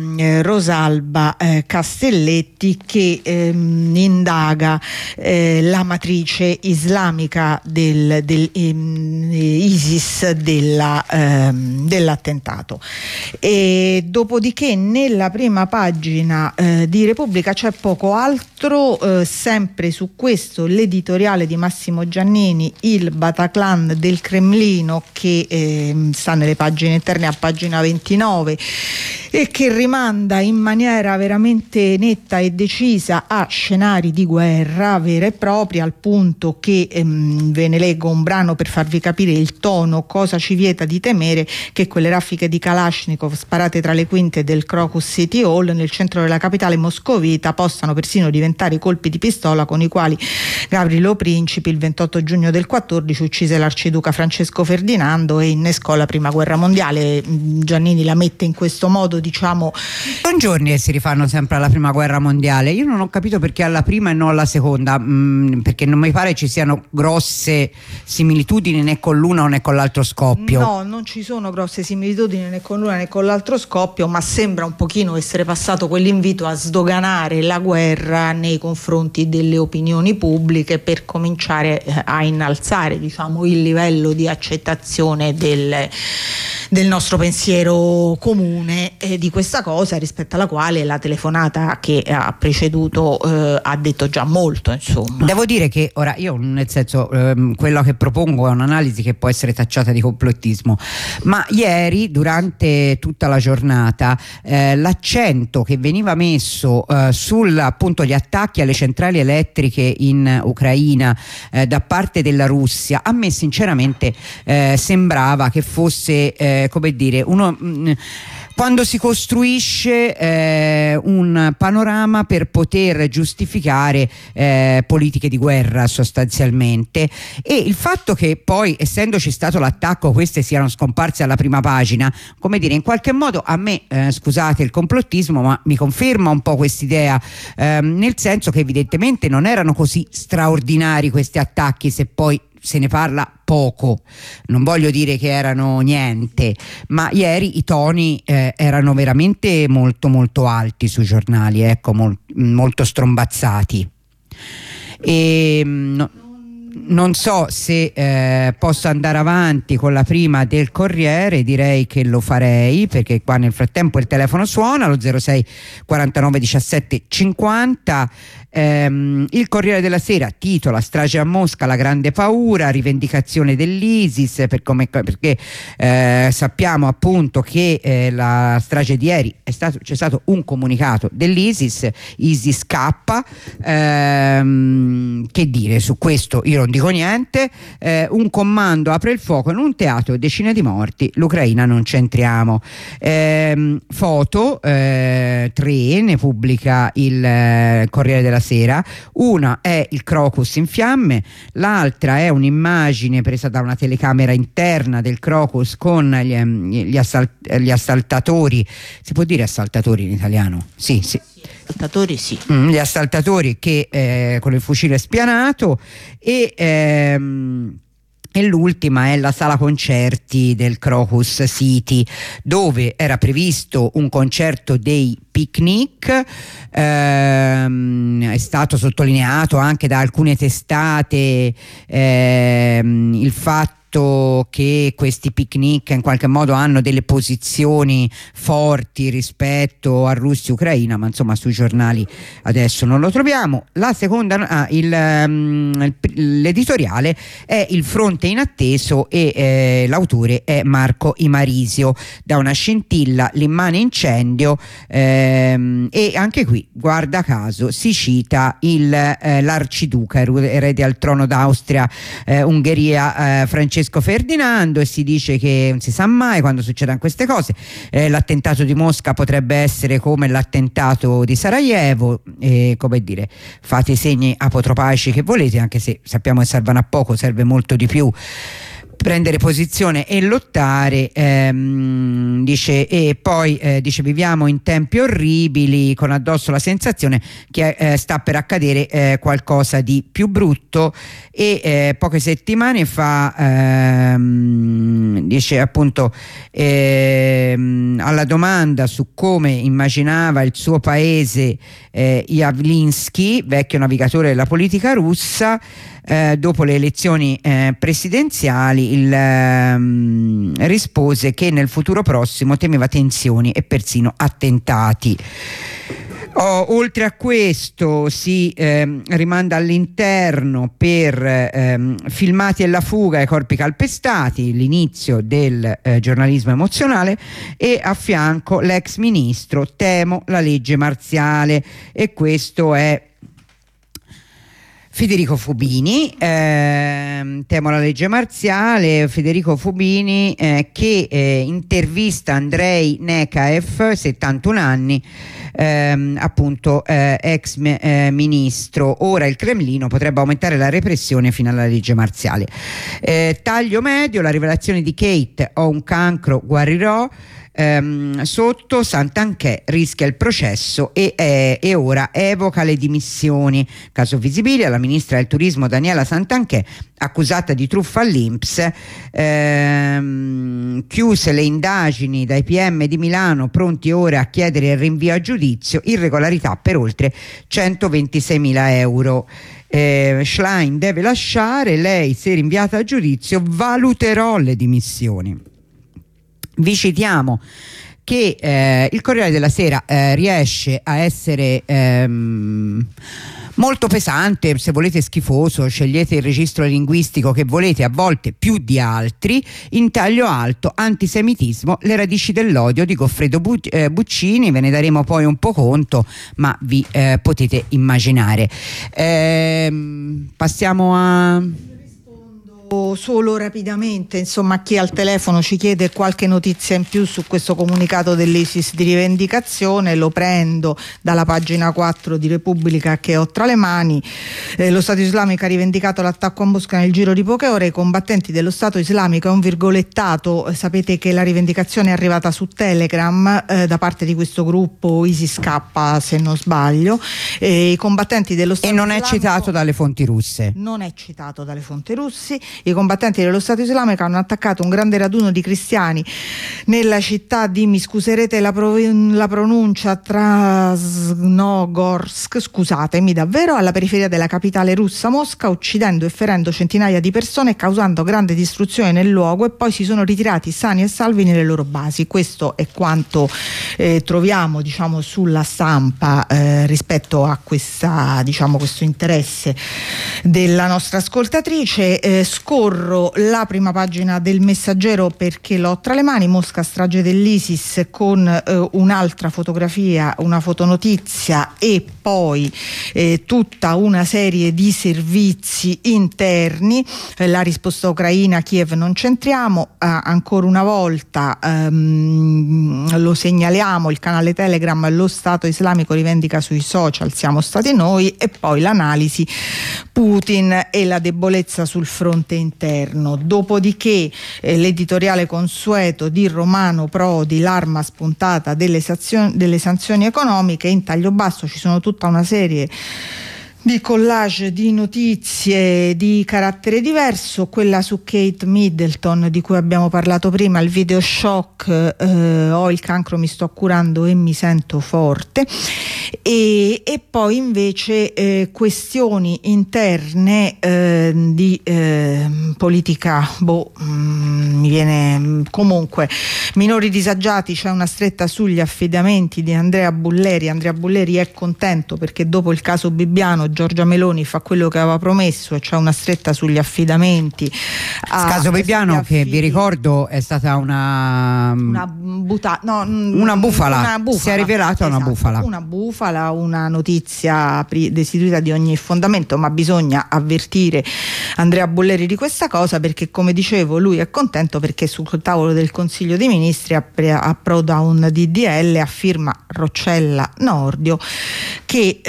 Rosalba Castelletti, che indaga la matrice islamica del ISIS dell'attentato. E dopodiché nella prima pagina di Repubblica c'è poco altro, sempre su questo l'editoriale di Massimo Giannini, il Bataclan del Cremlino, che sta nelle pagine interne a pagina 29 e che rimanda in maniera veramente netta e decisa a scenari di guerra vera e propria, al punto che ve ne leggo un brano per farvi capire il tono. Cosa ci vieta di temere che quelle raffiche di Kalashnikov sparate tra le quinte del Crocus City Hall nel centro della capitale moscovita possano persino diventare i colpi di pistola con i quali Gavrilo Principi il 28 giugno del 14 uccise l'arciduca Francesco Ferdinando e innescò la prima guerra mondiale. Giannini la mette in questo modo, diciamo. Sono giorni che si rifanno sempre alla prima guerra mondiale. Io non ho capito perché alla prima e non alla seconda, perché non mi pare ci siano grosse similitudini né con l'una né con l'altro scoppio. No, non ci sono grosse similitudini né con l'una né con l'altro scoppio, ma sembra un pochino essere passato quell'invito a sdoganare la guerra nei confronti delle opinioni pubbliche per cominciare a innalzare, diciamo, il livello di accettazione del nostro pensiero comune di questa cosa, rispetto alla quale la telefonata che ha preceduto ha detto già molto, insomma. Devo dire che ora io, nel senso, quello che propongo è un'analisi che può essere tacciata di complottismo, ma ieri durante tutta la giornata l'accento che veniva messo sul, appunto, gli attacchi alle centrali elettriche in Ucraina da parte della Russia, a me sinceramente sembrava che fosse come dire quando si costruisce un panorama per poter giustificare politiche di guerra sostanzialmente, e il fatto che poi, essendoci stato l'attacco, queste siano scomparse alla prima pagina, come dire, in qualche modo a me, scusate il complottismo, ma mi conferma un po' quest'idea, nel senso che evidentemente non erano così straordinari questi attacchi, se poi se ne parla poco. Non voglio dire che erano niente, ma ieri i toni erano veramente molto molto alti sui giornali, ecco, molto strombazzati. E non so se posso andare avanti con la prima del Corriere. Direi che lo farei, perché qua nel frattempo il telefono suona, lo 06 49 17 50. Il Corriere della Sera titola: strage a Mosca, la grande paura, rivendicazione dell'ISIS, perché sappiamo appunto che la strage di ieri c'è stato un comunicato dell'ISIS, ISIS K. Che dire su questo? Io non dico niente. Un comando apre il fuoco in un teatro e decine di morti, l'Ucraina non c'entriamo. Foto 3 ne pubblica il Corriere della Sera. Una è il Crocus in fiamme, l'altra è un'immagine presa da una telecamera interna del Crocus con gli assaltatori. Si può dire assaltatori in italiano? Sì. Assaltatori, sì. Gli assaltatori che con il fucile spianato, e l'ultima è la sala concerti del Crocus City, dove era previsto un concerto dei Picnic. È stato sottolineato anche da alcune testate il fatto che questi Picnic in qualche modo hanno delle posizioni forti rispetto a Russia e Ucraina, ma insomma sui giornali adesso non lo troviamo. La seconda, l'editoriale è Il fronte inatteso, e l'autore è Marco Imarisio. Da una scintilla l'immane incendio, e anche qui, guarda caso, si cita l'arciduca, erede al trono d'Austria Ungheria, Francesco Ferdinando, e si dice che non si sa mai quando succedono queste cose. L'attentato di Mosca potrebbe essere come l'attentato di Sarajevo, come dire, fate i segni apotropaici che volete, anche se sappiamo che servono a poco, serve molto di più prendere posizione e lottare. Dice, e poi dice: viviamo in tempi orribili, con addosso la sensazione che sta per accadere qualcosa di più brutto. E poche settimane fa dice appunto, alla domanda su come immaginava il suo paese Yavlinsky, vecchio navigatore della politica russa, dopo le elezioni presidenziali, rispose che nel futuro prossimo temeva tensioni e persino attentati. Oltre a questo si rimanda all'interno per filmati e la fuga ai corpi calpestati, l'inizio del giornalismo emozionale, e a fianco l'ex ministro: temo la legge marziale. E questo è Federico Fubini, temo la legge marziale. Federico Fubini che intervista Andrei Nekaev, 71 anni, appunto ex ministro. Ora il Cremlino potrebbe aumentare la repressione fino alla legge marziale. Taglio medio, la rivelazione di Kate: ho un cancro, guarirò. Sotto, Santanchè rischia il processo e ora evoca le dimissioni. Caso Visibilia: la ministra del turismo Daniela Santanchè, accusata di truffa all'INPS, chiuse le indagini dai PM di Milano, pronti ora a chiedere il rinvio a giudizio, irregolarità per oltre 126.000 euro. Schlein deve lasciare, lei se rinviata a giudizio valuterò le dimissioni. Vi citiamo che il Corriere della Sera riesce a essere molto pesante, se volete schifoso, scegliete il registro linguistico che volete, a volte più di altri. In taglio alto: antisemitismo, le radici dell'odio di Goffredo Buccini. Ve ne daremo poi un po' conto, ma vi potete immaginare. Passiamo a... Solo rapidamente, insomma, a chi al telefono ci chiede qualche notizia in più su questo comunicato dell'ISIS di rivendicazione, lo prendo dalla pagina 4 di Repubblica che ho tra le mani. Lo Stato Islamico ha rivendicato l'attacco a Mosca nel giro di poche ore. I combattenti dello Stato Islamico, è un virgolettato, sapete che la rivendicazione è arrivata su Telegram da parte di questo gruppo ISIS-K, se non sbaglio. I combattenti dello Stato Islamico, è citato dalle fonti russe. Non è citato dalle fonti russi. I combattenti dello Stato Islamico hanno attaccato un grande raduno di cristiani nella città di, mi scuserete la pronuncia, Trasnogorsk, scusatemi davvero, alla periferia della capitale russa Mosca, uccidendo e ferendo centinaia di persone e causando grande distruzione nel luogo, e poi si sono ritirati sani e salvi nelle loro basi. Questo è quanto troviamo, diciamo, sulla stampa rispetto a questa, diciamo, questo interesse della nostra ascoltatrice. Scorro la prima pagina del Messaggero perché l'ho tra le mani. Mosca, strage dell'ISIS, con un'altra fotografia, una fotonotizia, e poi tutta una serie di servizi interni. La risposta ucraina, Kiev non c'entriamo, ancora una volta lo segnaliamo, il canale Telegram, lo Stato Islamico rivendica sui social, siamo stati noi, e poi l'analisi Putin e la debolezza sul fronte interno. Dopodiché l'editoriale consueto di Romano Prodi, l'arma spuntata delle sanzioni economiche. In taglio basso ci sono tutta una serie di collage di notizie di carattere diverso. Quella su Kate Middleton, di cui abbiamo parlato prima, il video shock, ho il cancro, mi sto curando e mi sento forte, e poi invece questioni interne di politica, mi viene comunque, minori disagiati, c'è una stretta sugli affidamenti di Andrea Bulleri. Andrea Bulleri è contento perché dopo il caso Bibbiano Giorgia Meloni fa quello che aveva promesso, e c'è una stretta sugli affidamenti. Caso Bibbiano, che vi ricordo è stata una bufala, si è rivelata, esatto, una bufala, una notizia destituita di ogni fondamento, ma bisogna avvertire Andrea Bulleri di questa cosa, perché, come dicevo, lui è contento perché sul tavolo del Consiglio dei Ministri approda un DDL a firma Roccella Nordio che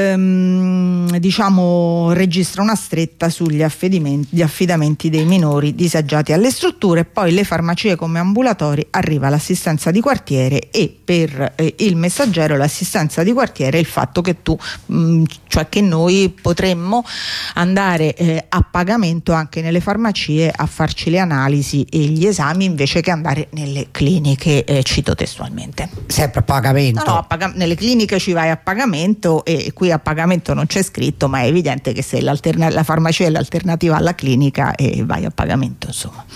diciamo registra una stretta sugli affidamenti dei minori disagiati alle strutture. Poi le farmacie come ambulatori, arriva l'assistenza di quartiere, e per il Messaggero l'assistenza di quartiere è il fatto che cioè che noi potremmo andare a pagamento anche nelle farmacie a farci le analisi e gli esami, invece che andare nelle cliniche, cito testualmente. Sempre a pagamento? No, nelle cliniche ci vai a pagamento, e qui a pagamento non c'è scritto, ma è evidente che se la farmacia è l'alternativa alla clinica, e vai a pagamento, insomma.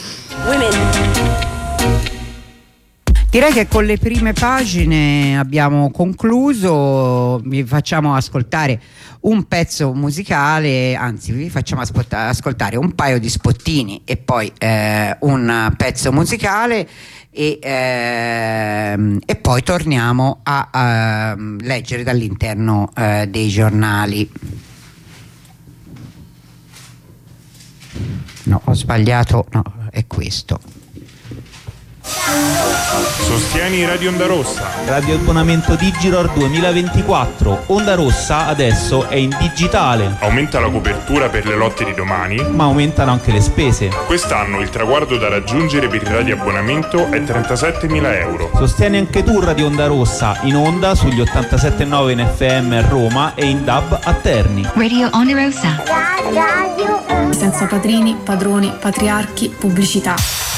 Direi che con le prime pagine abbiamo concluso. Vi facciamo ascoltare un pezzo musicale, anzi vi facciamo ascoltare un paio di spottini e poi un pezzo musicale, e poi torniamo a leggere dall'interno dei giornali. No, ho sbagliato, no, è questo. Sostieni Radio Onda Rossa. Radio abbonamento Digiror 2024. Onda Rossa adesso è in digitale. Aumenta la copertura per le lotte di domani, ma aumentano anche le spese. Quest'anno il traguardo da raggiungere per il radio abbonamento è 37.000 euro. Sostieni anche tu Radio Onda Rossa, in onda sugli 87.9 in FM a Roma e in DAB a Terni. Radio Onda Rossa. Senza padrini, padroni, patriarchi, pubblicità.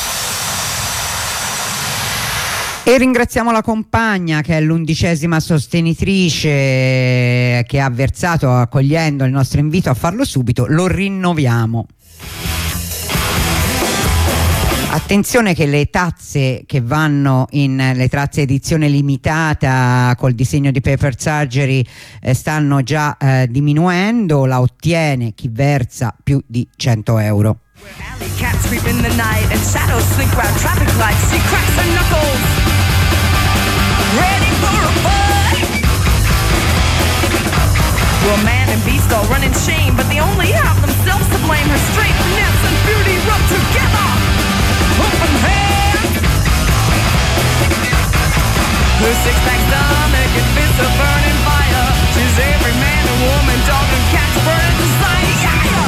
E ringraziamo la compagna, che è l'11ª sostenitrice, che ha versato, accogliendo il nostro invito a farlo subito. Lo rinnoviamo. Attenzione che le tazze che vanno le tazze edizione limitata col disegno di Paper Surgery stanno già diminuendo. La ottiene chi versa più di 100 euro. Well, man and beast all run in shame, but they only have themselves to blame. Her straight finesse and beauty rub together. Open hand. Her six-pack stomach and fists are burning fire. She's every man and woman, dog and cat's burning desire. Yeah.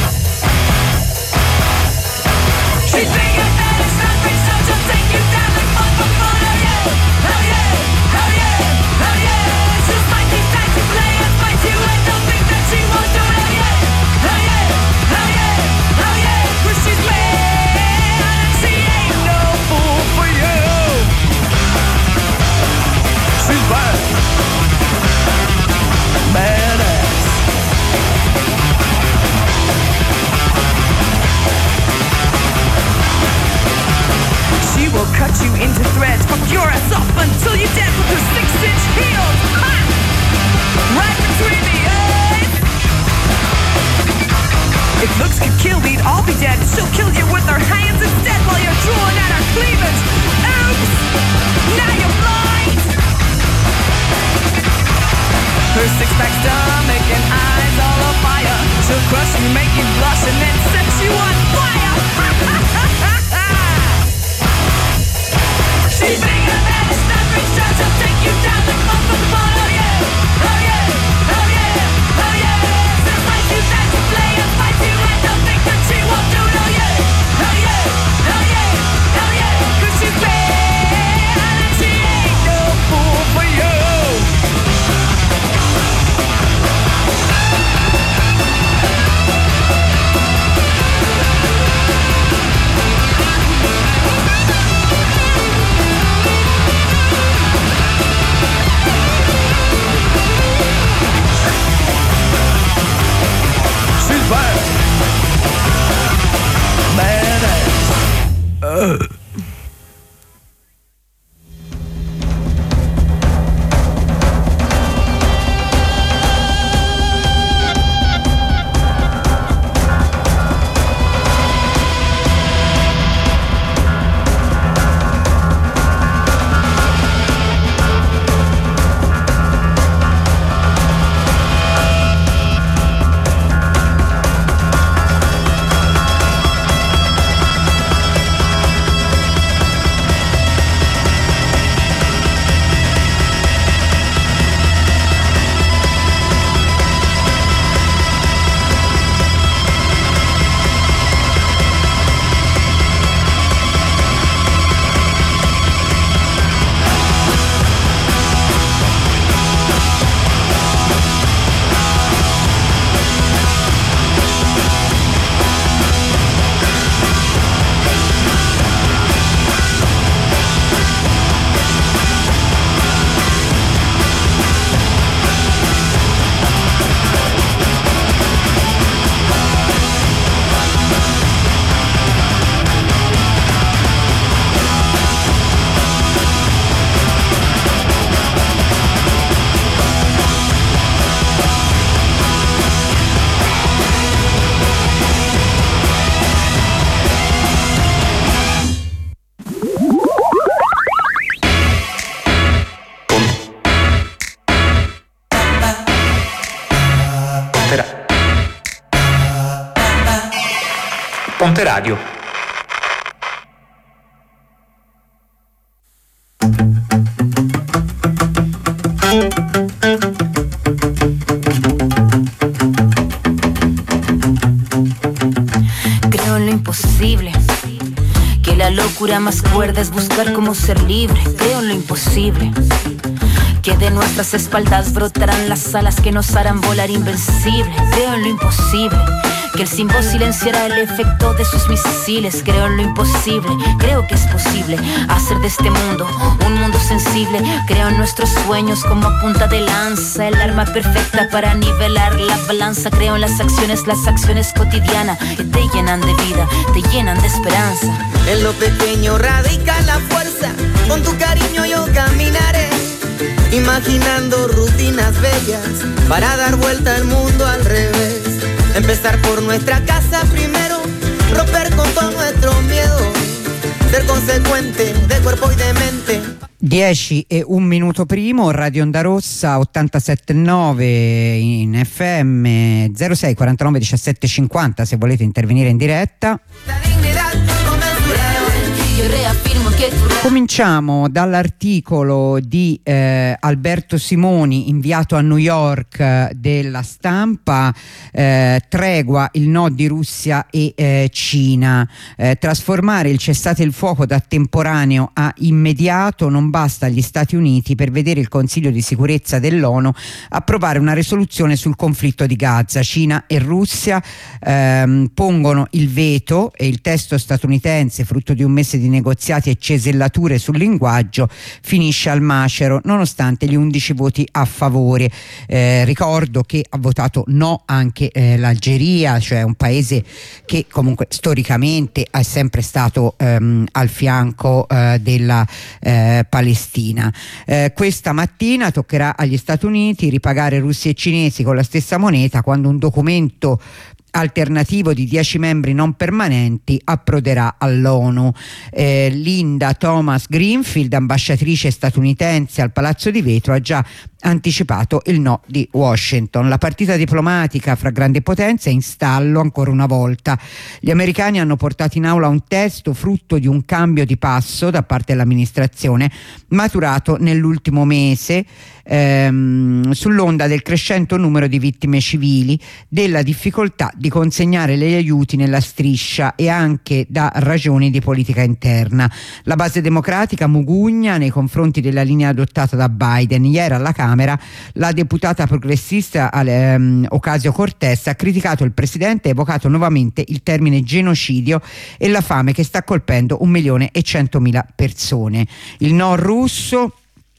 She's bigger than a stomping, so she'll take you down like motherfucker. Hell yeah, hell yeah, hell yeah, hell yeah. She'll fight you, fight you, play and fight you, and don't think that she won't do it. Hell yeah, hell yeah, hell yeah, hell yeah. 'Cause she's mad and she ain't no fool for you. She's bad, badass. She will cut you into threads, fuck your ass up until you're dead with her 6-inch heels. Ha! Right between the eyes. If looks could kill, we'd all be dead. She'll kill you with her hands instead while you're drooling at her cleavage. Oops! Now you're blind. Her six-pack stomach and eyes all on fire. She'll crush you, make you blush, and then set you on fire. She's bigger than a stomping stone. She'll take you down like motherfucker. Oh yeah, oh yeah, oh yeah, oh yeah. She'll fight you, that you play and fight you, and don't think that she won't do it. Oh yeah, oh yeah, oh yeah, oh yeah. 'Cause she's bad and she ain't no fool for you. She's bad. Badass. Ponte Radio. Creo en lo imposible, que la locura más cuerda es buscar cómo ser libre. Creo en lo imposible, que de nuestras espaldas brotarán las alas que nos harán volar invencible. Creo en lo imposible, que el símbolo silenciará el efecto de sus misiles. Creo en lo imposible, creo que es posible hacer de este mundo un mundo sensible. Creo en nuestros sueños como punta de lanza, el arma perfecta para nivelar la balanza. Creo en las acciones cotidianas que te llenan de vida, te llenan de esperanza. En lo pequeño radica la fuerza, con tu cariño yo caminaré, imaginando rutinas bellas para dar vuelta al mundo al revés. Empezar por nuestra casa primero, romper con todo nuestro miedo, ser consecuente de cuerpo y de mente. 10:01 primo, Radio Onda Rossa 87.9 in FM, 06 49 17 50 se volete intervenire in diretta. Cominciamo dall'articolo di Alberto Simoni inviato a New York della Stampa, tregua, il no di Russia e Cina, trasformare il cessate il fuoco da temporaneo a immediato, non basta agli Stati Uniti per vedere il Consiglio di sicurezza dell'ONU approvare una risoluzione sul conflitto di Gaza. Cina e Russia pongono il veto e il testo statunitense, frutto di un mese di negoziati e cesellature sul linguaggio, finisce al macero nonostante gli 11 voti a favore. Ricordo che ha votato no anche l'Algeria, cioè un paese che comunque storicamente è sempre stato al fianco della Palestina. Questa mattina toccherà agli Stati Uniti ripagare russi e cinesi con la stessa moneta quando un documento alternativo di 10 membri non permanenti approderà all'ONU. Linda Thomas Greenfield, ambasciatrice statunitense al Palazzo di Vetro, ha già anticipato il no di Washington. La partita diplomatica fra grandi potenze è in stallo ancora una volta. Gli americani hanno portato in aula un testo frutto di un cambio di passo da parte dell'amministrazione maturato nell'ultimo mese, sull'onda del crescente numero di vittime civili, della difficoltà di consegnare gli aiuti nella striscia e anche da ragioni di politica interna. La base democratica mugugna nei confronti della linea adottata da Biden. Ieri alla Camera la deputata progressista Ocasio-Cortez ha criticato il presidente e evocato nuovamente il termine genocidio e la fame che sta colpendo 1.100.000 persone. Il no russo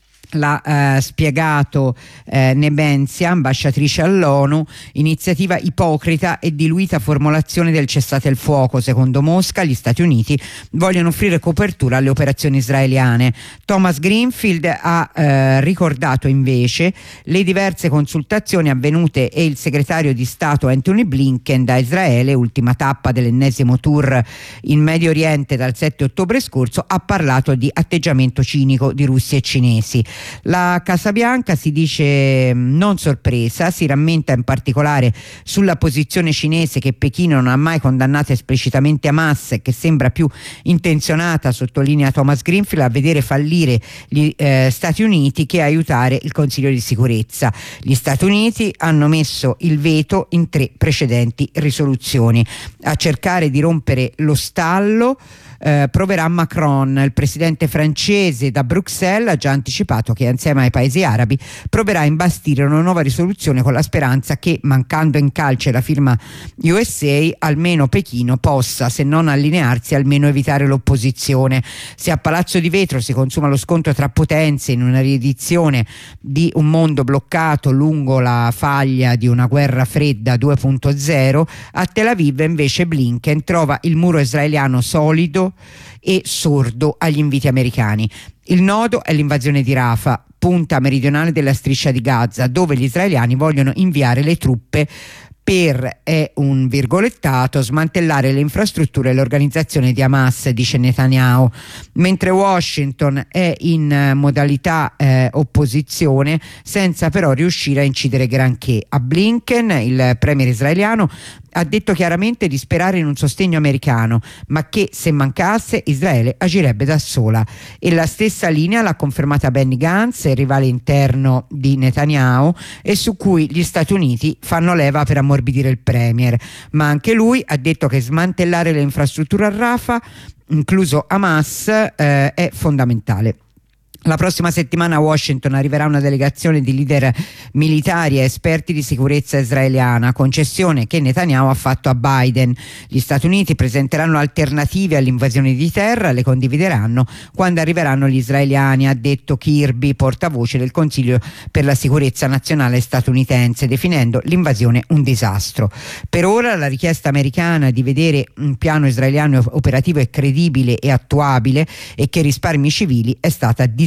l'ha spiegato Nebenzia, ambasciatrice all'ONU, iniziativa ipocrita e diluita formulazione del cessate il fuoco. Secondo Mosca gli Stati Uniti vogliono offrire copertura alle operazioni israeliane. Thomas Greenfield ha ricordato invece le diverse consultazioni avvenute e il segretario di Stato Anthony Blinken da Israele, ultima tappa dell'ennesimo tour in Medio Oriente dal 7 ottobre scorso, ha parlato di atteggiamento cinico di russi e cinesi. La Casa Bianca si dice non sorpresa, si rammenta in particolare sulla posizione cinese che Pechino non ha mai condannato esplicitamente Hamas e che sembra più intenzionata, sottolinea Thomas Greenfield, a vedere fallire gli Stati Uniti che aiutare il Consiglio di sicurezza. Gli Stati Uniti hanno messo il veto in 3 precedenti risoluzioni. A cercare di rompere lo stallo proverà Macron. Il presidente francese da Bruxelles ha già anticipato che insieme ai paesi arabi proverà a imbastire una nuova risoluzione con la speranza che, mancando in calce la firma USA, almeno Pechino possa, se non allinearsi, almeno evitare l'opposizione. Se a Palazzo di Vetro si consuma lo scontro tra potenze in una riedizione di Un mondo bloccato lungo la faglia di una guerra fredda 2.0, a Tel Aviv invece Blinken trova il muro israeliano solido e sordo agli inviti americani. Il nodo è l'invasione di Rafah, punta meridionale della striscia di Gaza, dove gli israeliani vogliono inviare le truppe per, è un virgolettato, smantellare le infrastrutture e l'organizzazione di Hamas, dice Netanyahu, mentre Washington è in modalità opposizione senza però riuscire a incidere granché. A Blinken, il premier israeliano ha detto chiaramente di sperare in un sostegno americano, ma che se mancasse Israele agirebbe da sola, e la stessa linea l'ha confermata Benny Gantz, il rivale interno di Netanyahu, e su cui gli Stati Uniti fanno leva per ammorbidire il premier, ma anche lui ha detto che smantellare le infrastrutture a Rafah, incluso Hamas, è fondamentale. La prossima settimana a Washington arriverà una delegazione di leader militari e esperti di sicurezza israeliana, concessione che Netanyahu ha fatto a Biden. Gli Stati Uniti presenteranno alternative all'invasione di terra, le condivideranno quando arriveranno gli israeliani, ha detto Kirby, portavoce del Consiglio per la sicurezza nazionale statunitense, definendo l'invasione un disastro. Per ora la richiesta americana di vedere un piano israeliano operativo e credibile e attuabile e che risparmi civili è stata disattesa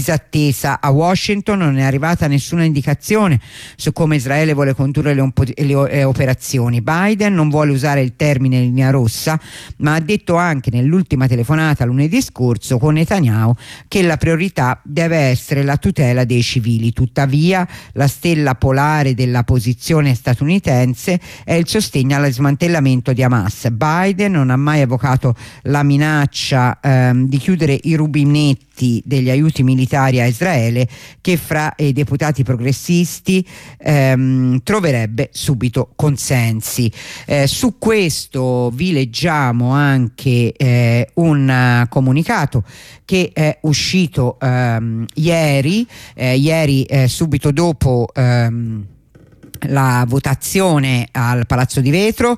disattesa. A Washington non è arrivata nessuna indicazione su come Israele vuole condurre le operazioni. Biden non vuole usare il termine linea rossa, ma ha detto anche nell'ultima telefonata lunedì scorso con Netanyahu che la priorità deve essere la tutela dei civili. Tuttavia la stella polare della posizione statunitense è il sostegno allo smantellamento di Hamas. Biden non ha mai evocato la minaccia di chiudere i rubinetti degli aiuti militari a Israele, che fra i deputati progressisti troverebbe subito consensi. Su questo vi leggiamo anche un comunicato che è uscito ieri subito dopo la votazione al Palazzo di Vetro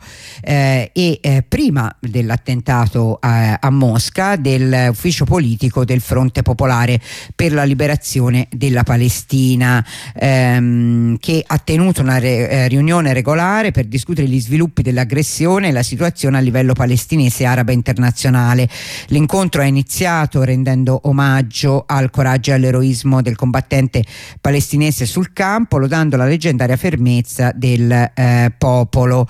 e prima dell'attentato a Mosca, dell'ufficio politico del Fronte Popolare per la Liberazione della Palestina, che ha tenuto una riunione regolare per discutere gli sviluppi dell'aggressione e la situazione a livello palestinese e araba internazionale. L'incontro è iniziato rendendo omaggio al coraggio e all'eroismo del combattente palestinese sul campo, lodando la leggendaria fermezza del popolo,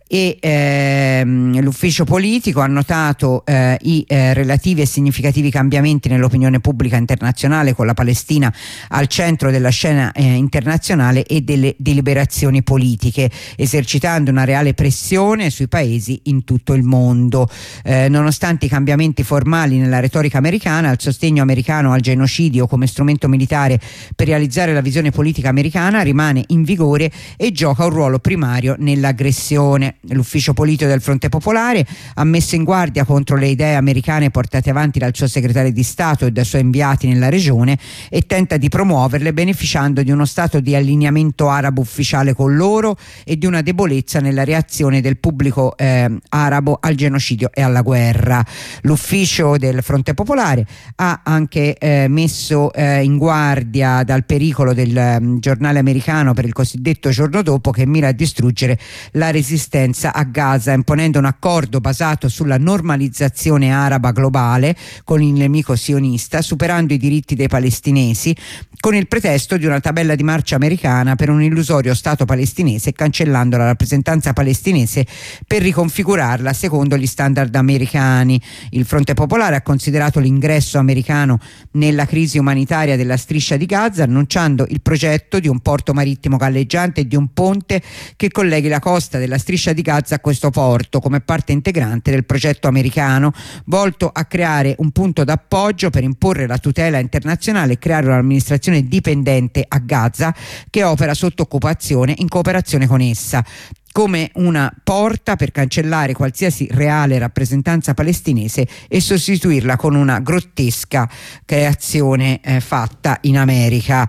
e l'ufficio politico ha notato i relativi e significativi cambiamenti nell'opinione pubblica internazionale, con la Palestina al centro della scena internazionale e delle deliberazioni politiche, esercitando una reale pressione sui paesi in tutto il mondo. Nonostante i cambiamenti formali nella retorica americana, il sostegno americano al genocidio come strumento militare per realizzare la visione politica americana rimane in vigore e gioca un ruolo primario nell'aggressione. L'ufficio politico del Fronte Popolare ha messo in guardia contro le idee americane portate avanti dal suo segretario di Stato e dai suoi inviati nella regione e tenta di promuoverle beneficiando di uno stato di allineamento arabo ufficiale con loro e di una debolezza nella reazione del pubblico arabo al genocidio e alla guerra. L'ufficio del Fronte Popolare ha anche messo in guardia dal pericolo del giornale americano per il cosiddetto giorno dopo, che mira a distruggere la resistenza a Gaza, imponendo un accordo basato sulla normalizzazione araba globale con il nemico sionista, superando i diritti dei palestinesi con il pretesto di una tabella di marcia americana per un illusorio Stato palestinese e cancellando la rappresentanza palestinese per riconfigurarla secondo gli standard americani. Il Fronte Popolare ha considerato l'ingresso americano nella crisi umanitaria della striscia di Gaza, annunciando il progetto di un porto marittimo galleggiante e di un ponte che colleghi la costa della striscia di Gaza a questo porto, come parte integrante del progetto americano volto a creare un punto d'appoggio per imporre la tutela internazionale e creare un'amministrazione dipendente a Gaza che opera sotto occupazione in cooperazione con essa, come una porta per cancellare qualsiasi reale rappresentanza palestinese e sostituirla con una grottesca creazione fatta in America.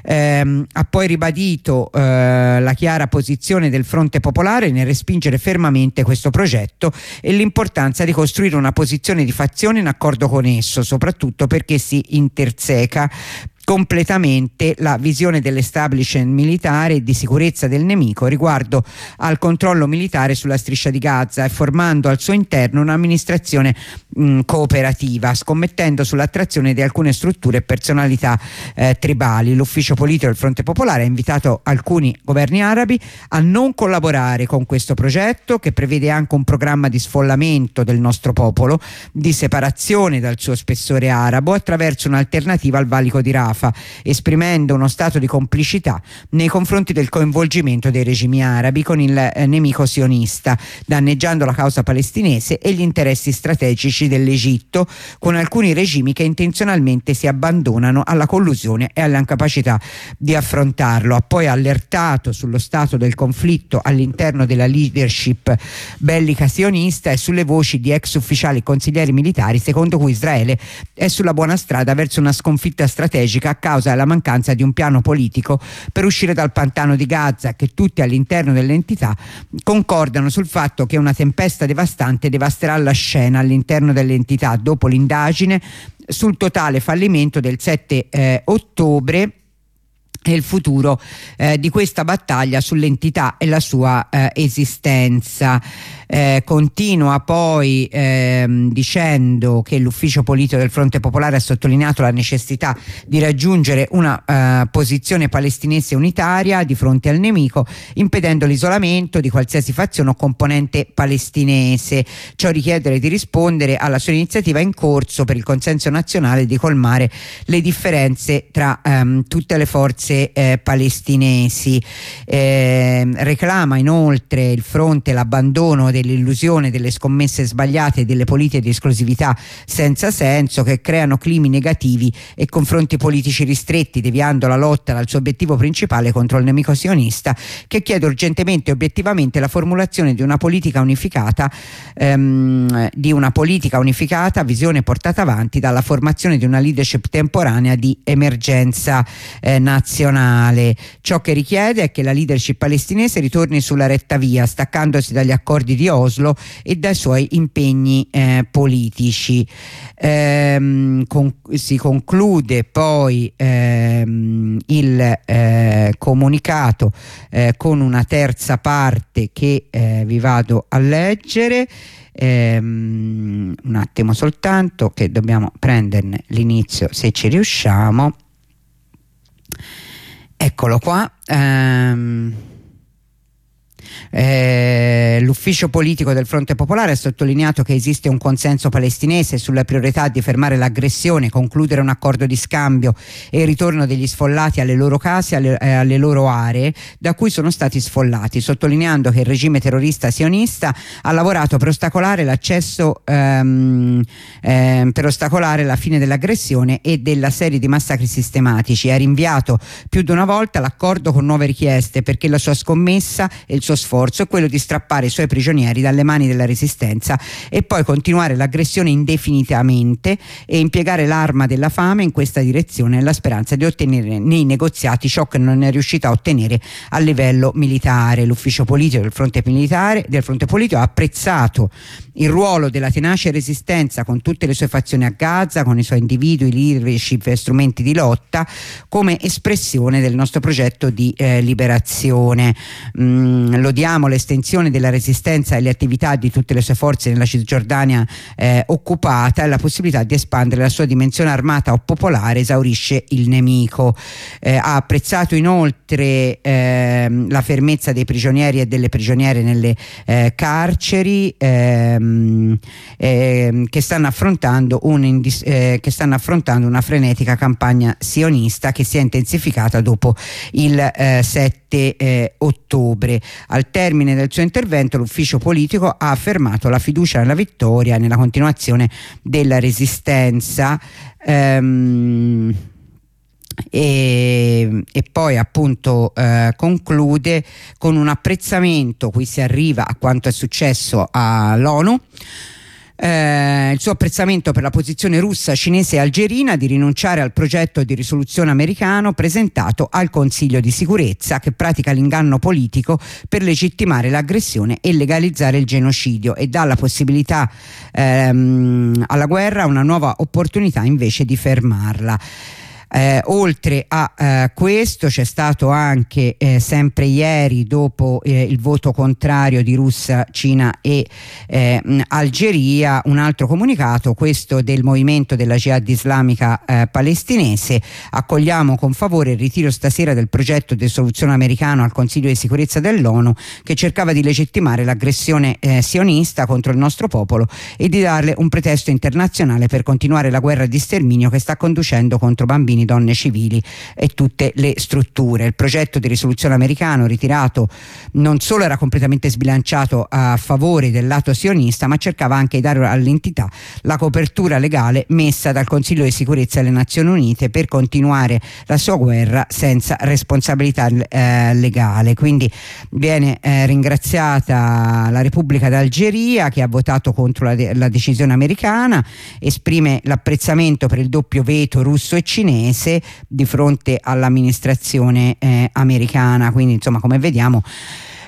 Ha poi ribadito la chiara posizione del Fronte Popolare nel respingere fermamente questo progetto e l'importanza di costruire una posizione di fazione in accordo con esso, soprattutto perché si interseca completamente la visione dell'establishment militare e di sicurezza del nemico riguardo al controllo militare sulla striscia di Gaza e formando al suo interno un'amministrazione cooperativa, scommettendo sull'attrazione di alcune strutture e personalità tribali. L'ufficio politico del Fronte Popolare ha invitato alcuni governi arabi a non collaborare con questo progetto, che prevede anche un programma di sfollamento del nostro popolo, di separazione dal suo spessore arabo attraverso un'alternativa al valico di Rafah, esprimendo uno stato di complicità nei confronti del coinvolgimento dei regimi arabi con il nemico sionista, danneggiando la causa palestinese e gli interessi strategici dell'Egitto con alcuni regimi che intenzionalmente si abbandonano alla collusione e all'incapacità di affrontarlo. Ha poi allertato sullo stato del conflitto all'interno della leadership bellica sionista e sulle voci di ex ufficiali e consiglieri militari secondo cui Israele è sulla buona strada verso una sconfitta strategica a causa della mancanza di un piano politico per uscire dal pantano di Gaza, che tutti all'interno dell'entità concordano sul fatto che una tempesta devastante devasterà la scena all'interno dell'entità dopo l'indagine sul totale fallimento del 7 ottobre e il futuro di questa battaglia sull'entità e la sua esistenza. Continua poi dicendo che l'ufficio politico del Fronte Popolare ha sottolineato la necessità di raggiungere una posizione palestinese unitaria di fronte al nemico, impedendo l'isolamento di qualsiasi fazione o componente palestinese. Ciò richiede di rispondere alla sua iniziativa in corso per il consenso nazionale e di colmare le differenze tra tutte le forze palestinesi. Reclama inoltre il fronte l'abbandono dell'illusione delle scommesse sbagliate e delle politiche di esclusività senza senso che creano climi negativi e confronti politici ristretti, deviando la lotta dal suo obiettivo principale contro il nemico sionista, che chiede urgentemente e obiettivamente la formulazione di una politica unificata, visione portata avanti dalla formazione di una leadership temporanea di emergenza nazionale. Ciò che richiede è che la leadership palestinese ritorni sulla retta via, staccandosi dagli accordi di Oslo e dai suoi impegni politici. Si conclude poi il comunicato con una terza parte che vi vado a leggere. Un attimo soltanto che dobbiamo prenderne l'inizio, se ci riusciamo. Eccolo qua. L'ufficio politico del Fronte Popolare ha sottolineato che esiste un consenso palestinese sulla priorità di fermare l'aggressione, concludere un accordo di scambio e il ritorno degli sfollati alle loro case e alle loro aree da cui sono stati sfollati, sottolineando che il regime terrorista sionista ha lavorato per ostacolare l'accesso per ostacolare la fine dell'aggressione e della serie di massacri sistematici. Ha rinviato più di una volta l'accordo con nuove richieste, perché la sua scommessa e il suo sforzo è quello di strappare i suoi prigionieri dalle mani della resistenza e poi continuare l'aggressione indefinitamente e impiegare l'arma della fame in questa direzione nella speranza di ottenere nei negoziati ciò che non è riuscita a ottenere a livello militare. L'ufficio politico del Fronte Politico ha apprezzato il ruolo della tenace resistenza con tutte le sue fazioni a Gaza, con i suoi individui, leadership e strumenti di lotta, come espressione del nostro progetto di liberazione. Lodiamo l'estensione della resistenza e le attività di tutte le sue forze nella Cisgiordania occupata, e la possibilità di espandere la sua dimensione armata o popolare esaurisce il nemico. Ha apprezzato inoltre la fermezza dei prigionieri e delle prigioniere nelle carceri che stanno affrontando una frenetica campagna sionista che si è intensificata dopo il 7 ottobre. Al termine del suo intervento l'ufficio politico ha affermato la fiducia nella vittoria e nella continuazione della resistenza. E poi appunto conclude con un apprezzamento. Qui si arriva a quanto è successo all'ONU. Il suo apprezzamento per la posizione russa, cinese e algerina di rinunciare al progetto di risoluzione americano presentato al Consiglio di sicurezza, che pratica l'inganno politico per legittimare l'aggressione e legalizzare il genocidio e dà la possibilità alla guerra una nuova opportunità invece di fermarla. Oltre a questo c'è stato anche sempre ieri, dopo il voto contrario di Russia, Cina e Algeria, un altro comunicato, questo del movimento della Jihad islamica palestinese. Accogliamo con favore il ritiro stasera del progetto di risoluzione americano al Consiglio di sicurezza dell'ONU, che cercava di legittimare l'aggressione sionista contro il nostro popolo e di darle un pretesto internazionale per continuare la guerra di sterminio che sta conducendo contro bambini, donne, civili e tutte le strutture. Il progetto di risoluzione americano ritirato non solo era completamente sbilanciato a favore del lato sionista, ma cercava anche di dare all'entità la copertura legale messa dal Consiglio di sicurezza delle Nazioni Unite per continuare la sua guerra senza responsabilità legale. Quindi viene ringraziata la Repubblica d'Algeria, che ha votato contro la decisione americana, esprime l'apprezzamento per il doppio veto russo e cinese di fronte all'amministrazione americana. Quindi insomma, come vediamo,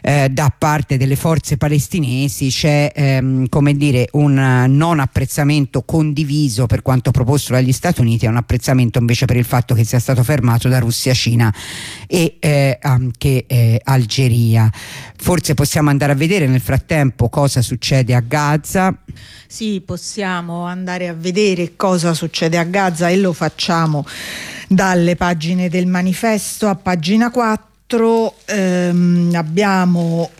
da parte delle forze palestinesi c'è come dire un non apprezzamento condiviso per quanto proposto dagli Stati Uniti, e un apprezzamento invece per il fatto che sia stato fermato da Russia, Cina e anche Algeria. Forse possiamo andare a vedere nel frattempo cosa succede a Gaza. Sì, possiamo andare a vedere cosa succede a Gaza, e lo facciamo dalle pagine del Manifesto. A pagina 4 abbiamo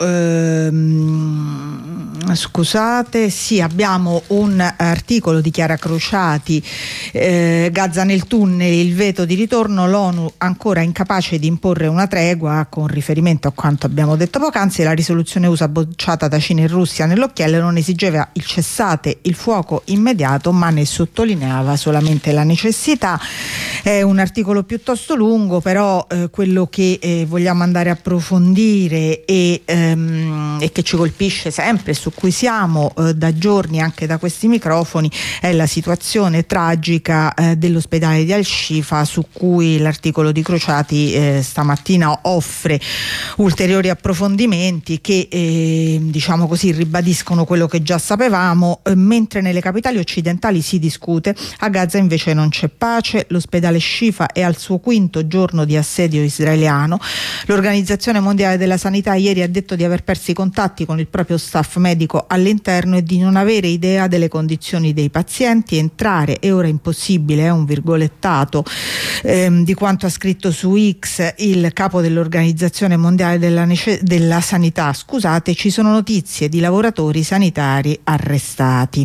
abbiamo un articolo di Chiara Crociati, Gaza nel tunnel, il veto di ritorno, l'ONU ancora incapace di imporre una tregua, con riferimento a quanto abbiamo detto poc'anzi. La risoluzione USA bocciata da Cina e Russia nell'occhiello non esigeva il cessate il fuoco immediato, ma ne sottolineava solamente la necessità. È un articolo piuttosto lungo, però quello che vogliamo andare a approfondire e che ci colpisce sempre, su cui siamo da giorni anche da questi microfoni, è la situazione tragica dell'ospedale di Al-Shifa, su cui l'articolo di Crociati stamattina offre ulteriori approfondimenti che diciamo così ribadiscono quello che già sapevamo. Mentre nelle capitali occidentali si discute, a Gaza invece non c'è pace. L'ospedale Shifa è al suo 5° giorno di assedio israeliano. L'Organizzazione Mondiale della Sanità ieri ha detto di aver perso i contatti con il proprio staff medico all'interno e di non avere idea delle condizioni dei pazienti. Entrare è ora impossibile, è un virgolettato di quanto ha scritto su X il capo dell'Organizzazione Mondiale della Sanità. Scusate, ci sono notizie di lavoratori sanitari arrestati,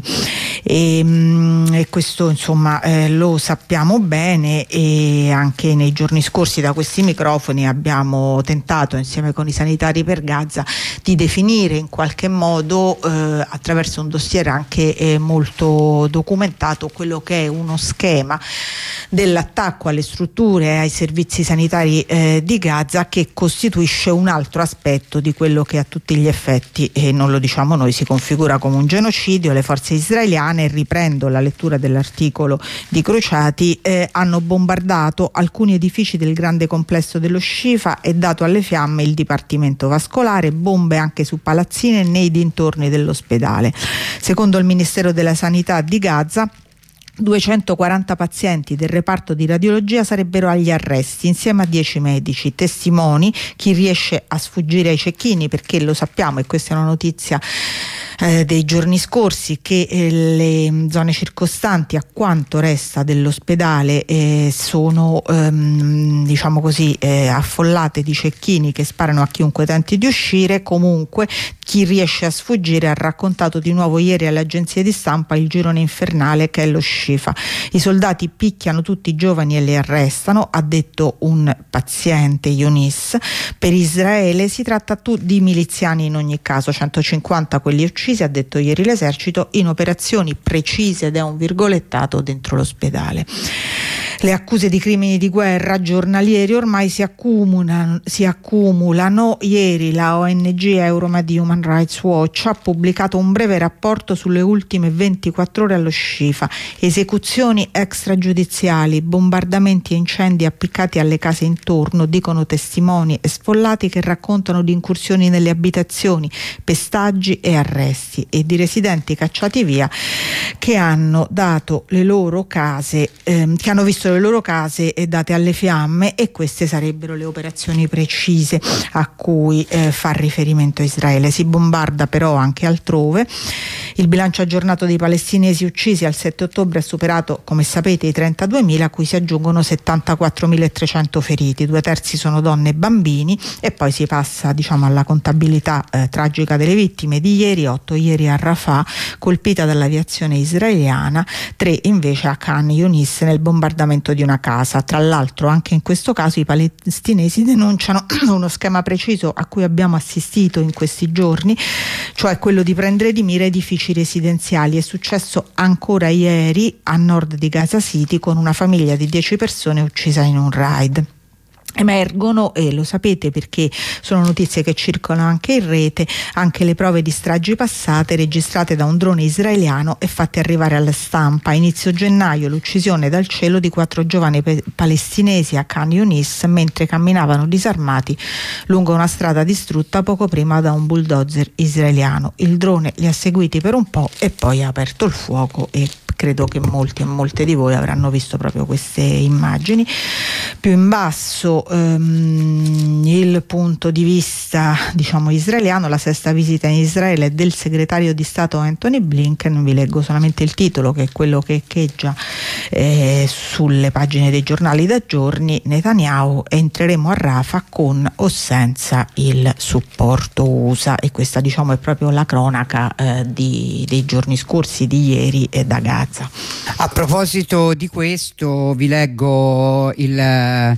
e questo insomma lo sappiamo bene, e anche nei giorni scorsi da questi microfoni abbiamo tentato insieme con i sanitari per Gaza di definire in qualche modo attraverso un dossier anche molto documentato quello che è uno schema dell'attacco alle strutture e ai servizi sanitari di Gaza, che costituisce un altro aspetto di quello che a tutti gli effetti, e non lo diciamo noi, si configura come un genocidio. Le forze israeliane, riprendo la lettura dell'articolo di Crociati, hanno bombardato alcuni edifici del grande complesso dello Shifa e dato alle fiamme il dipartimento vascolare, bombe anche su palazzine nei dintorni dell'ospedale. Secondo il Ministero della Sanità di Gaza, 240 pazienti del reparto di radiologia sarebbero agli arresti insieme a 10 medici, testimoni, chi riesce a sfuggire ai cecchini, perché lo sappiamo, e questa è una notizia dei giorni scorsi, che le zone circostanti a quanto resta dell'ospedale sono diciamo così affollate di cecchini che sparano a chiunque tenti di uscire. Comunque chi riesce a sfuggire ha raccontato di nuovo ieri alle agenzie di stampa il girone infernale che è lo Shifa. I soldati picchiano tutti i giovani e li arrestano, ha detto un paziente, Yunis. Per Israele si tratta di miliziani in ogni caso, 150 quelli uccisi, ha detto ieri l'esercito, in operazioni precise, ed è un virgolettato, dentro l'ospedale. Le accuse di crimini di guerra giornalieri ormai si accumulano. Ieri la ONG Euromed Human Rights Watch ha pubblicato un breve rapporto sulle ultime 24 ore allo Shifa. Esecuzioni extragiudiziali, bombardamenti e incendi appiccati alle case intorno, dicono testimoni e sfollati che raccontano di incursioni nelle abitazioni, pestaggi e arresti, e di residenti cacciati via che hanno dato le loro case, che hanno visto le loro case date alle fiamme, e queste sarebbero le operazioni precise a cui fa riferimento Israele. Si bombarda però anche altrove. Il bilancio aggiornato dei palestinesi uccisi al 7 ottobre ha superato, come sapete, i 32.000, a cui si aggiungono 74.300 feriti, 2/3 sono donne e bambini, e poi si passa alla contabilità tragica delle vittime di ieri: 8 ieri a Rafah, colpita dall'aviazione israeliana, 3 invece a Khan Yunis nel bombardamento di una casa. Tra l'altro anche in questo caso i palestinesi denunciano uno schema preciso a cui abbiamo assistito in questi giorni, cioè quello di prendere di mira edifici residenziali. È successo ancora ieri a nord di Gaza City, con una famiglia di 10 persone uccisa in un raid. emergono, e lo sapete perché sono notizie che circolano anche in rete, anche le prove di stragi passate registrate da un drone israeliano e fatte arrivare alla stampa. A inizio gennaio l'uccisione dal cielo di 4 giovani palestinesi a Khan Yunis mentre camminavano disarmati lungo una strada distrutta poco prima da un bulldozer israeliano. Il drone li ha seguiti per un po' e poi ha aperto il fuoco, e credo che molti e molte di voi avranno visto proprio queste immagini. Più in basso il punto di vista, diciamo, israeliano, la 6ª visita in Israele del segretario di Stato Anthony Blinken. Vi leggo solamente il titolo, che è quello che echeggia sulle pagine dei giornali da giorni. Netanyahu: entreremo a Rafah con o senza il supporto USA. E questa, diciamo, è proprio la cronaca dei giorni scorsi, di ieri, e da Gaza. A proposito di questo, vi leggo il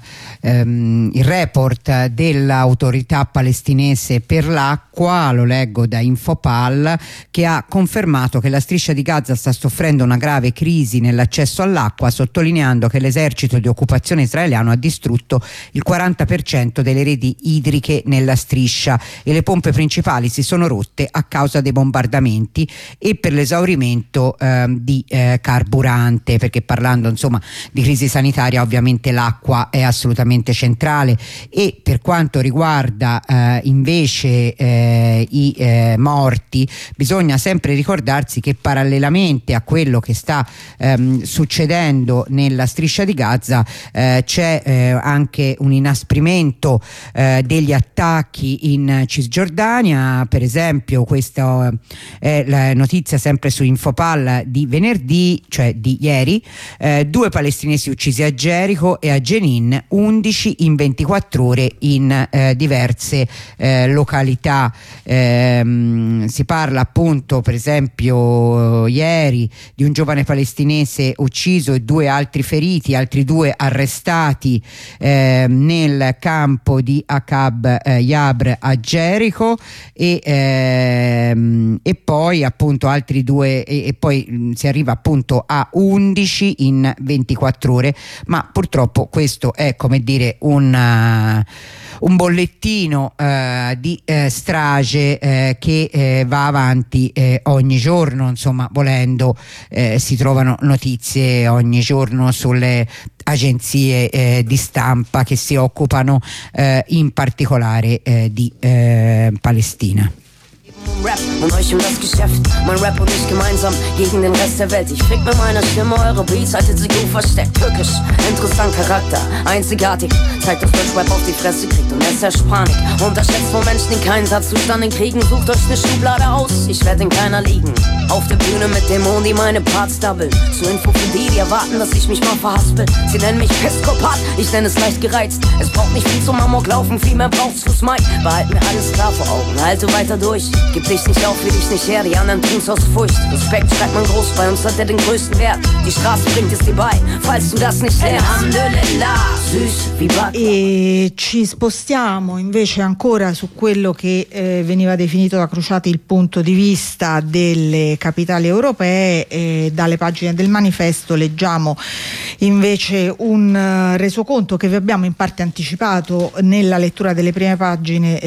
report dell'autorità palestinese per l'acqua, lo leggo da Infopal, che ha confermato che la striscia di Gaza sta soffrendo una grave crisi nell'accesso all'acqua, sottolineando che l'esercito di occupazione israeliano ha distrutto il 40% delle reti idriche nella striscia e le pompe principali si sono rotte a causa dei bombardamenti e per l'esaurimento di carburante, perché parlando, insomma, di crisi sanitaria, ovviamente l'acqua è assolutamente centrale. E per quanto riguarda invece i morti, bisogna sempre ricordarsi che parallelamente a quello che sta succedendo nella striscia di Gaza c'è anche un inasprimento degli attacchi in Cisgiordania. Per esempio, questa è la notizia sempre su Infopal di venerdì, cioè di ieri: 2 palestinesi uccisi a Gerico e a Jenin, 11 in 24 ore in diverse località. Si parla appunto, per esempio, ieri di un giovane palestinese ucciso e 2 altri feriti, altri 2 arrestati nel campo di Akab Yabr a Gerico, e poi appunto altri 2, e poi si arriva appunto a 11 in 24 ore. Ma purtroppo questo è, come dire, un bollettino di strage che va avanti ogni giorno. Insomma, volendo, si trovano notizie ogni giorno sulle agenzie di stampa che si occupano in particolare di Palestina. Rap und euch das Geschäft. Mein Rap und ich gemeinsam gegen den Rest der Welt. Ich fick mit meiner Stimme eure Beats, haltet sie gut versteckt. Türkisch, interessant Charakter, einzigartig. Zeigt, dass Deutschrap auf die Fresse kriegt und es herrscht Panik. Unterschätzt vor Menschen, die keinen Satzzustand in Kriegen. Sucht euch ne Schublade aus, ich werd in keiner liegen. Auf der Bühne mit Dämonen, die meine Parts doublen. Zur Info für die erwarten, dass ich mich mal verhaspel. Sie nennen mich Pestkopat, ich nenne es leicht gereizt. Es braucht nicht viel zum Amok laufen, viel mehr braucht's fürs Mike. Behalt mir alles klar vor Augen, halte weiter durch. Gib dich nicht auf, will dich nicht her, die anderen tun's aus Furcht. Respekt schreibt man groß, bei uns hat er den größten Wert. Die Straße bringt es dir bei, falls du das nicht lernst. Alhamdulillah, süß wie Baklava. E ci spostiamo invece ancora su quello che veniva definito da Crociati il punto di vista delle capitali europee. Dalle pagine del Manifesto leggiamo invece un resoconto che vi abbiamo in parte anticipato nella lettura delle prime pagine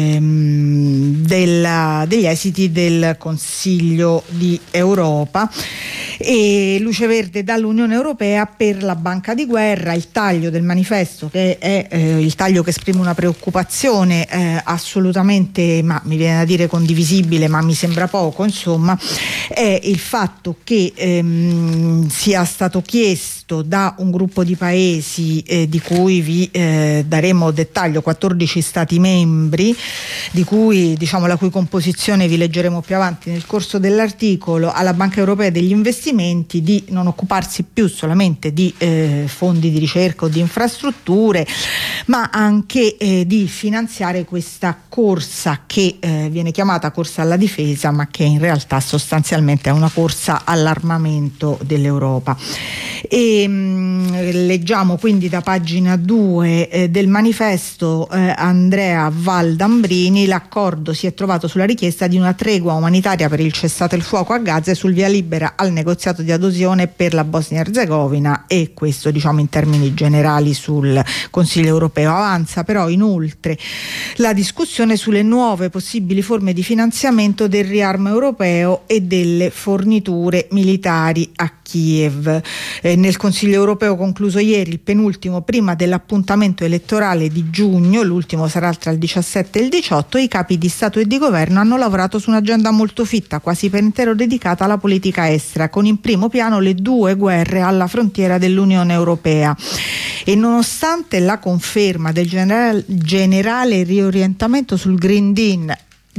degli esiti del Consiglio di Europa. E luce verde dall'Unione Europea per la banca di guerra. Il taglio del Manifesto, che è il taglio che esprime una preoccupazione assolutamente, ma mi viene da dire condivisibile, ma mi sembra poco, insomma, è il fatto che sia stato chiesto da un gruppo di paesi di cui vi daremo dettaglio, 14 stati membri, di cui, diciamo, la cui composizione vi leggeremo più avanti nel corso dell'articolo, alla Banca Europea degli Investimenti di non occuparsi più solamente di fondi di ricerca o di infrastrutture, ma anche di finanziare questa corsa che viene chiamata corsa alla difesa, ma che in realtà sostanzialmente è una corsa all'armamento dell'Europa. E E leggiamo quindi da pagina 2 del manifesto Andrea Valdambrini: l'accordo si è trovato sulla richiesta di una tregua umanitaria per il cessate il fuoco a Gaza e sul via libera al negoziato di adesione per la Bosnia-Herzegovina, e questo diciamo in termini generali sul Consiglio europeo. Avanza però inoltre la discussione sulle nuove possibili forme di finanziamento del riarmo europeo e delle forniture militari a Kiev. Nel Consiglio europeo concluso ieri, il penultimo prima dell'appuntamento elettorale di giugno, l'ultimo sarà tra il 17 e il 18, i capi di Stato e di Governo hanno lavorato su un'agenda molto fitta, quasi per intero dedicata alla politica estera, con in primo piano le 2 guerre alla frontiera dell'Unione Europea. E nonostante la conferma del generale riorientamento sul Green Deal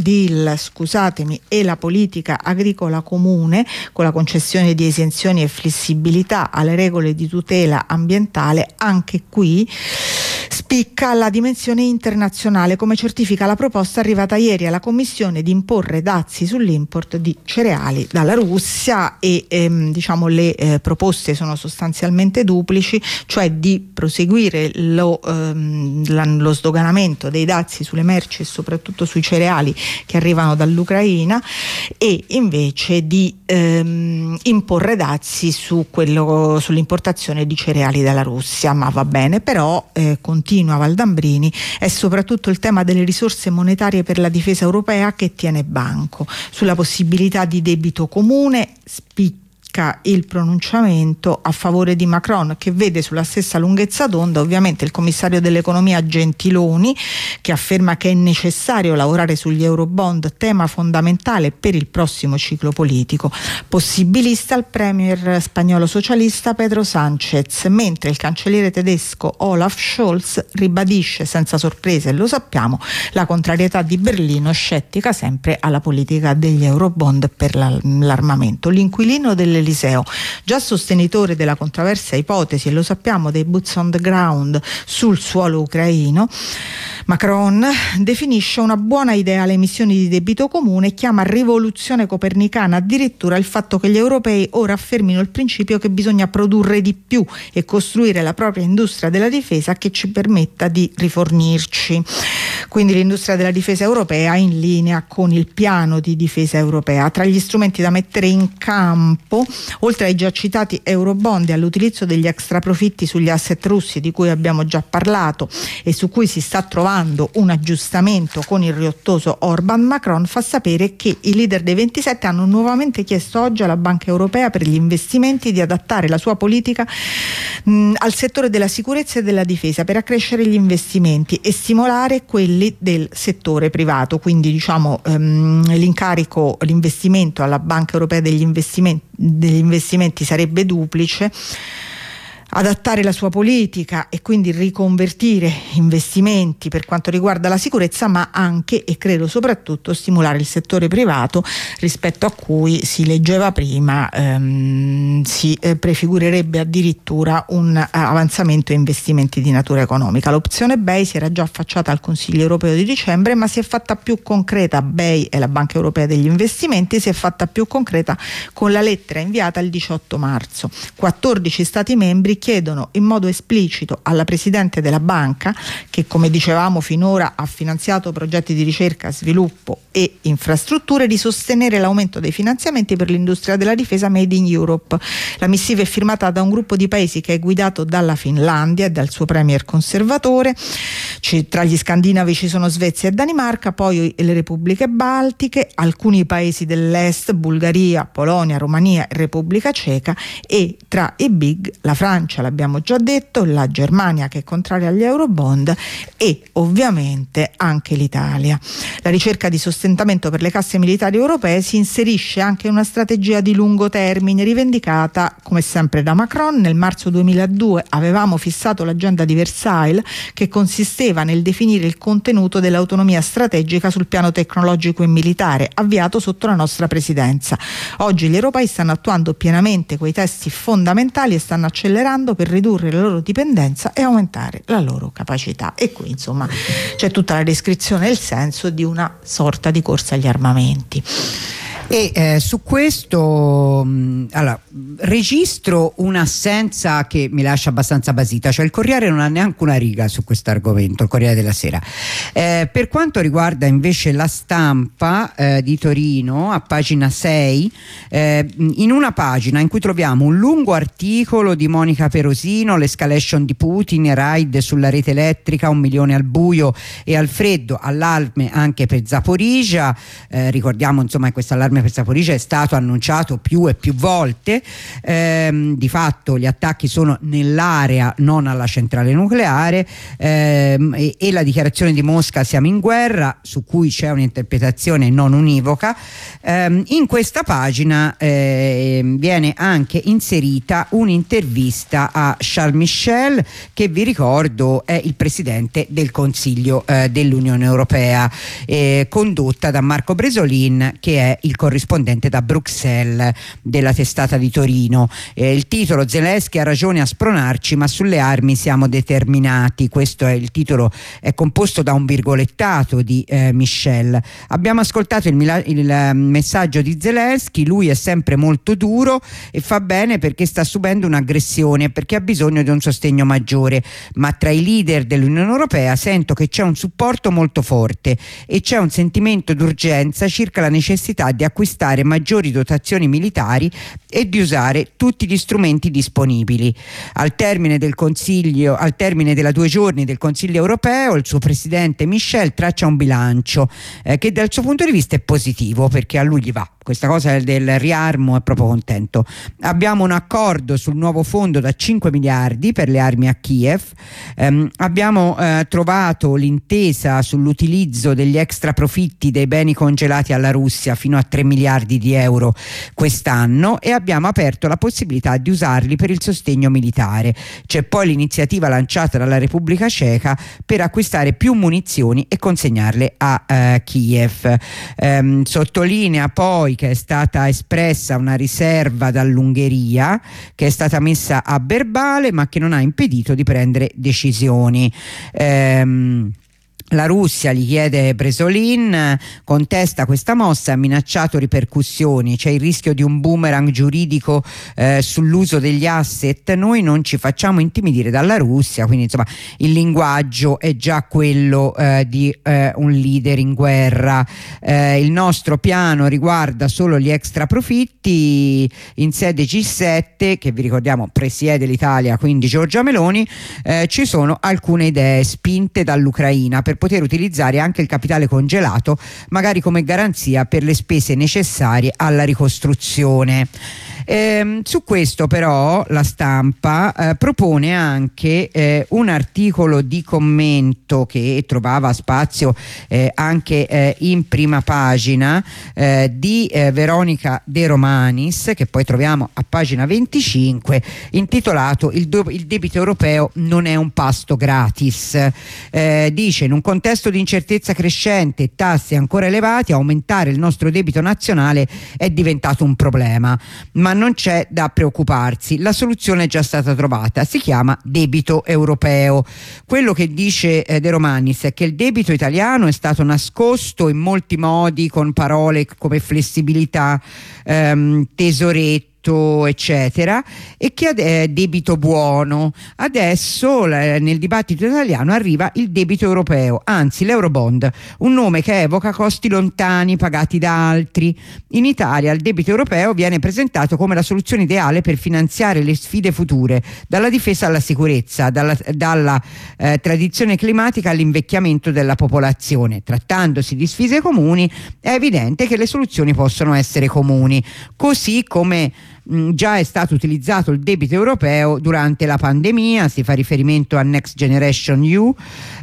e la politica agricola comune, con la concessione di esenzioni e flessibilità alle regole di tutela ambientale, anche qui spicca la dimensione internazionale, come certifica la proposta arrivata ieri alla Commissione di imporre dazi sull'import di cereali dalla Russia. E le proposte sono sostanzialmente duplici, cioè di proseguire lo sdoganamento dei dazi sulle merci e soprattutto sui cereali che arrivano dall'Ucraina, e invece di imporre dazi sull'importazione di cereali dalla Russia. Ma va bene, però continua Valdambrini, è soprattutto il tema delle risorse monetarie per la difesa europea che tiene banco. Sulla possibilità di debito comune spicca il pronunciamento a favore di Macron, che vede sulla stessa lunghezza d'onda ovviamente il commissario dell'economia Gentiloni, che afferma che è necessario lavorare sugli eurobond, tema fondamentale per il prossimo ciclo politico. Possibilista il premier spagnolo socialista Pedro Sánchez, mentre il cancelliere tedesco Olaf Scholz ribadisce senza sorprese, e lo sappiamo, la contrarietà di Berlino, scettica sempre alla politica degli eurobond per l'armamento. L'inquilino dell'Eliseo, già sostenitore della controversa ipotesi, e lo sappiamo, dei boots on the ground sul suolo ucraino, Macron definisce una buona idea le emissioni di debito comune e chiama rivoluzione copernicana addirittura il fatto che gli europei ora affermino il principio che bisogna produrre di più e costruire la propria industria della difesa che ci permetta di rifornirci. Quindi l'industria della difesa europea in linea con il piano di difesa europea. Tra gli strumenti da mettere in campo, oltre ai già citati eurobond e all'utilizzo degli extraprofitti sugli asset russi di cui abbiamo già parlato e su cui si sta trovando un aggiustamento con il riottoso Orban, Macron fa sapere che i leader dei 27 hanno nuovamente chiesto oggi alla Banca Europea per gli investimenti di adattare la sua politica al settore della sicurezza e della difesa per accrescere gli investimenti e stimolare quelli del settore privato. Quindi l'investimento alla Banca Europea degli investimenti sarebbe duplice: adattare la sua politica e quindi riconvertire investimenti per quanto riguarda la sicurezza, ma anche, e credo soprattutto, stimolare il settore privato, rispetto a cui si leggeva prima si prefigurerebbe addirittura un avanzamento in investimenti di natura economica. L'opzione BEI si era già affacciata al Consiglio europeo di dicembre, ma si è fatta più concreta. BEI e la Banca Europea degli Investimenti si è fatta più concreta con la lettera inviata il 18 marzo. 14 Stati membri chiedono in modo esplicito alla Presidente della Banca, che come dicevamo finora ha finanziato progetti di ricerca, sviluppo e infrastrutture, di sostenere l'aumento dei finanziamenti per l'industria della difesa Made in Europe. La missiva è firmata da un gruppo di paesi che è guidato dalla Finlandia e dal suo premier conservatore. Tra gli scandinavi ci sono Svezia e Danimarca, poi le repubbliche baltiche, alcuni paesi dell'est, Bulgaria, Polonia, Romania e Repubblica Ceca, e tra i big la Francia, l'abbiamo già detto, la Germania, che è contraria agli eurobond, e ovviamente anche l'Italia. La ricerca di sostentamento per le casse militari europee si inserisce anche in una strategia di lungo termine rivendicata come sempre da Macron. Nel marzo 2002 avevamo fissato l'agenda di Versailles, che consisteva nel definire il contenuto dell'autonomia strategica sul piano tecnologico e militare, avviato sotto la nostra presidenza. Oggi gli europei stanno attuando pienamente quei testi fondamentali e stanno accelerando per ridurre la loro dipendenza e aumentare la loro capacità. E qui insomma c'è tutta la descrizione e il senso di una sorta di corsa agli armamenti. E su questo allora, registro un'assenza che mi lascia abbastanza basita, cioè il Corriere non ha neanche una riga su questo argomento, il Corriere della Sera. Per quanto riguarda invece La Stampa di Torino, a pagina 6, in una pagina in cui troviamo un lungo articolo di Monica Perosino, l'escalation di Putin, raid sulla rete elettrica, 1 milione al buio e al freddo, allarme anche per Zaporizhzhia. Ricordiamo insomma che questo allarme per Zaporizhzhia è stato annunciato più e più volte. Di fatto gli attacchi sono nell'area, non alla centrale nucleare, e la dichiarazione di Mosca siamo in guerra, su cui c'è un'interpretazione non univoca. In questa pagina viene anche inserita un'intervista a Charles Michel, che vi ricordo è il presidente del Consiglio dell'Unione Europea, condotta da Marco Bresolin, che è il corrispondente da Bruxelles della testata di Torino. Il titolo: Zelensky ha ragione a spronarci, ma sulle armi siamo determinati. Questo è il titolo, è composto da un virgolettato di Michel. Abbiamo ascoltato il messaggio di Zelensky, lui è sempre molto duro e fa bene perché sta subendo un'aggressione, perché ha bisogno di un sostegno maggiore, ma tra i leader dell'Unione Europea sento che c'è un supporto molto forte e c'è un sentimento d'urgenza circa la necessità di acquistare maggiori dotazioni militari e di usare tutti gli strumenti disponibili. Al termine della 2 giorni del Consiglio europeo, il suo presidente Michel traccia un bilancio che dal suo punto di vista è positivo, perché a lui gli va. Questa cosa del riarmo è proprio contento. Abbiamo un accordo sul nuovo fondo da 5 miliardi per le armi a Kiev. Abbiamo trovato l'intesa sull'utilizzo degli extra profitti dei beni congelati alla Russia fino a 3 miliardi di euro quest'anno, e abbiamo aperto la possibilità di usarli per il sostegno militare. C'è poi l'iniziativa lanciata dalla Repubblica Ceca per acquistare più munizioni e consegnarle a Kiev. Sottolinea poi che è stata espressa una riserva dall'Ungheria, che è stata messa a verbale ma che non ha impedito di prendere decisioni. La Russia, gli chiede Bresolin, contesta questa mossa e ha minacciato ripercussioni. C'è il rischio di un boomerang giuridico sull'uso degli asset. Noi non ci facciamo intimidire dalla Russia, quindi insomma il linguaggio è già quello di un leader in guerra. Il nostro piano riguarda solo gli extra profitti. In sede G7, che vi ricordiamo presiede l'Italia, quindi Giorgia Meloni, ci sono alcune idee spinte dall'Ucraina per poter utilizzare anche il capitale congelato, magari come garanzia per le spese necessarie alla ricostruzione. Su questo però La Stampa propone anche un articolo di commento che trovava spazio anche in prima pagina di Veronica De Romanis, che poi troviamo a pagina 25, intitolato Il debito europeo non è un pasto gratis. Dice: in un contesto di incertezza crescente e tassi ancora elevati, aumentare il nostro debito nazionale è diventato un problema, ma non c'è da preoccuparsi, la soluzione è già stata trovata, si chiama debito europeo. Quello che dice De Romanis è che il debito italiano è stato nascosto in molti modi con parole come flessibilità, tesoretto, eccetera, e che è debito buono. Adesso nel dibattito italiano arriva il debito europeo, anzi l'Eurobond, un nome che evoca costi lontani pagati da altri. In Italia il debito europeo viene presentato come la soluzione ideale per finanziare le sfide future, dalla difesa alla sicurezza, dalla tradizione climatica all'invecchiamento della popolazione. Trattandosi di sfide comuni, è evidente che le soluzioni possono essere comuni, così come già è stato utilizzato il debito europeo durante la pandemia. Si fa riferimento a Next Generation EU,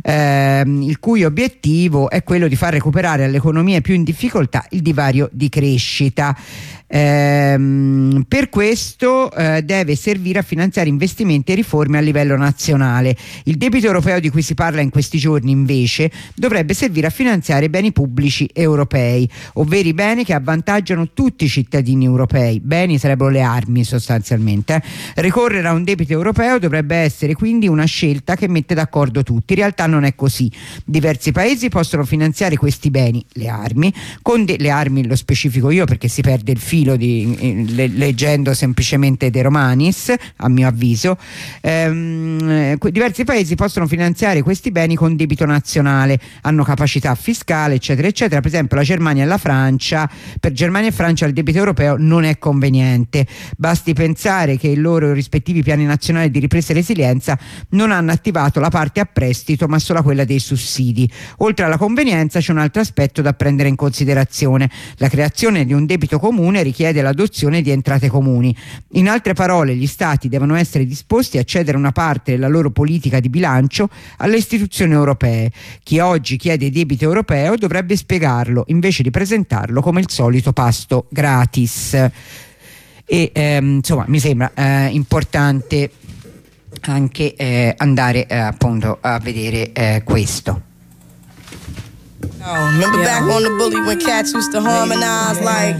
il cui obiettivo è quello di far recuperare alle economie più in difficoltà il divario di crescita. Per questo deve servire a finanziare investimenti e riforme a livello nazionale. Il debito europeo di cui si parla in questi giorni invece dovrebbe servire a finanziare beni pubblici europei, ovvero i beni che avvantaggiano tutti i cittadini europei. Beni sarebbero le armi sostanzialmente. Ricorrere a un debito europeo dovrebbe essere quindi una scelta che mette d'accordo tutti. In realtà non è così. Diversi paesi possono finanziare questi beni, le armi, con le armi lo specifico io perché si perde il filo leggendo semplicemente De Romanis, a mio avviso. Diversi paesi possono finanziare questi beni con debito nazionale, hanno capacità fiscale eccetera eccetera. Per esempio la Germania e la Francia, per Germania e Francia il debito europeo non è conveniente, basti pensare che i loro rispettivi piani nazionali di ripresa e resilienza non hanno attivato la parte a prestito ma solo quella dei sussidi. Oltre alla convenienza c'è un altro aspetto da prendere in considerazione: la creazione di un debito comune richiede l'adozione di entrate comuni. In altre parole, gli stati devono essere disposti a cedere una parte della loro politica di bilancio alle istituzioni europee. Chi oggi chiede debito europeo dovrebbe spiegarlo invece di presentarlo come il solito pasto gratis. E insomma mi sembra importante anche andare appunto a vedere questo. Remember back on the bully when cats used to harmonize like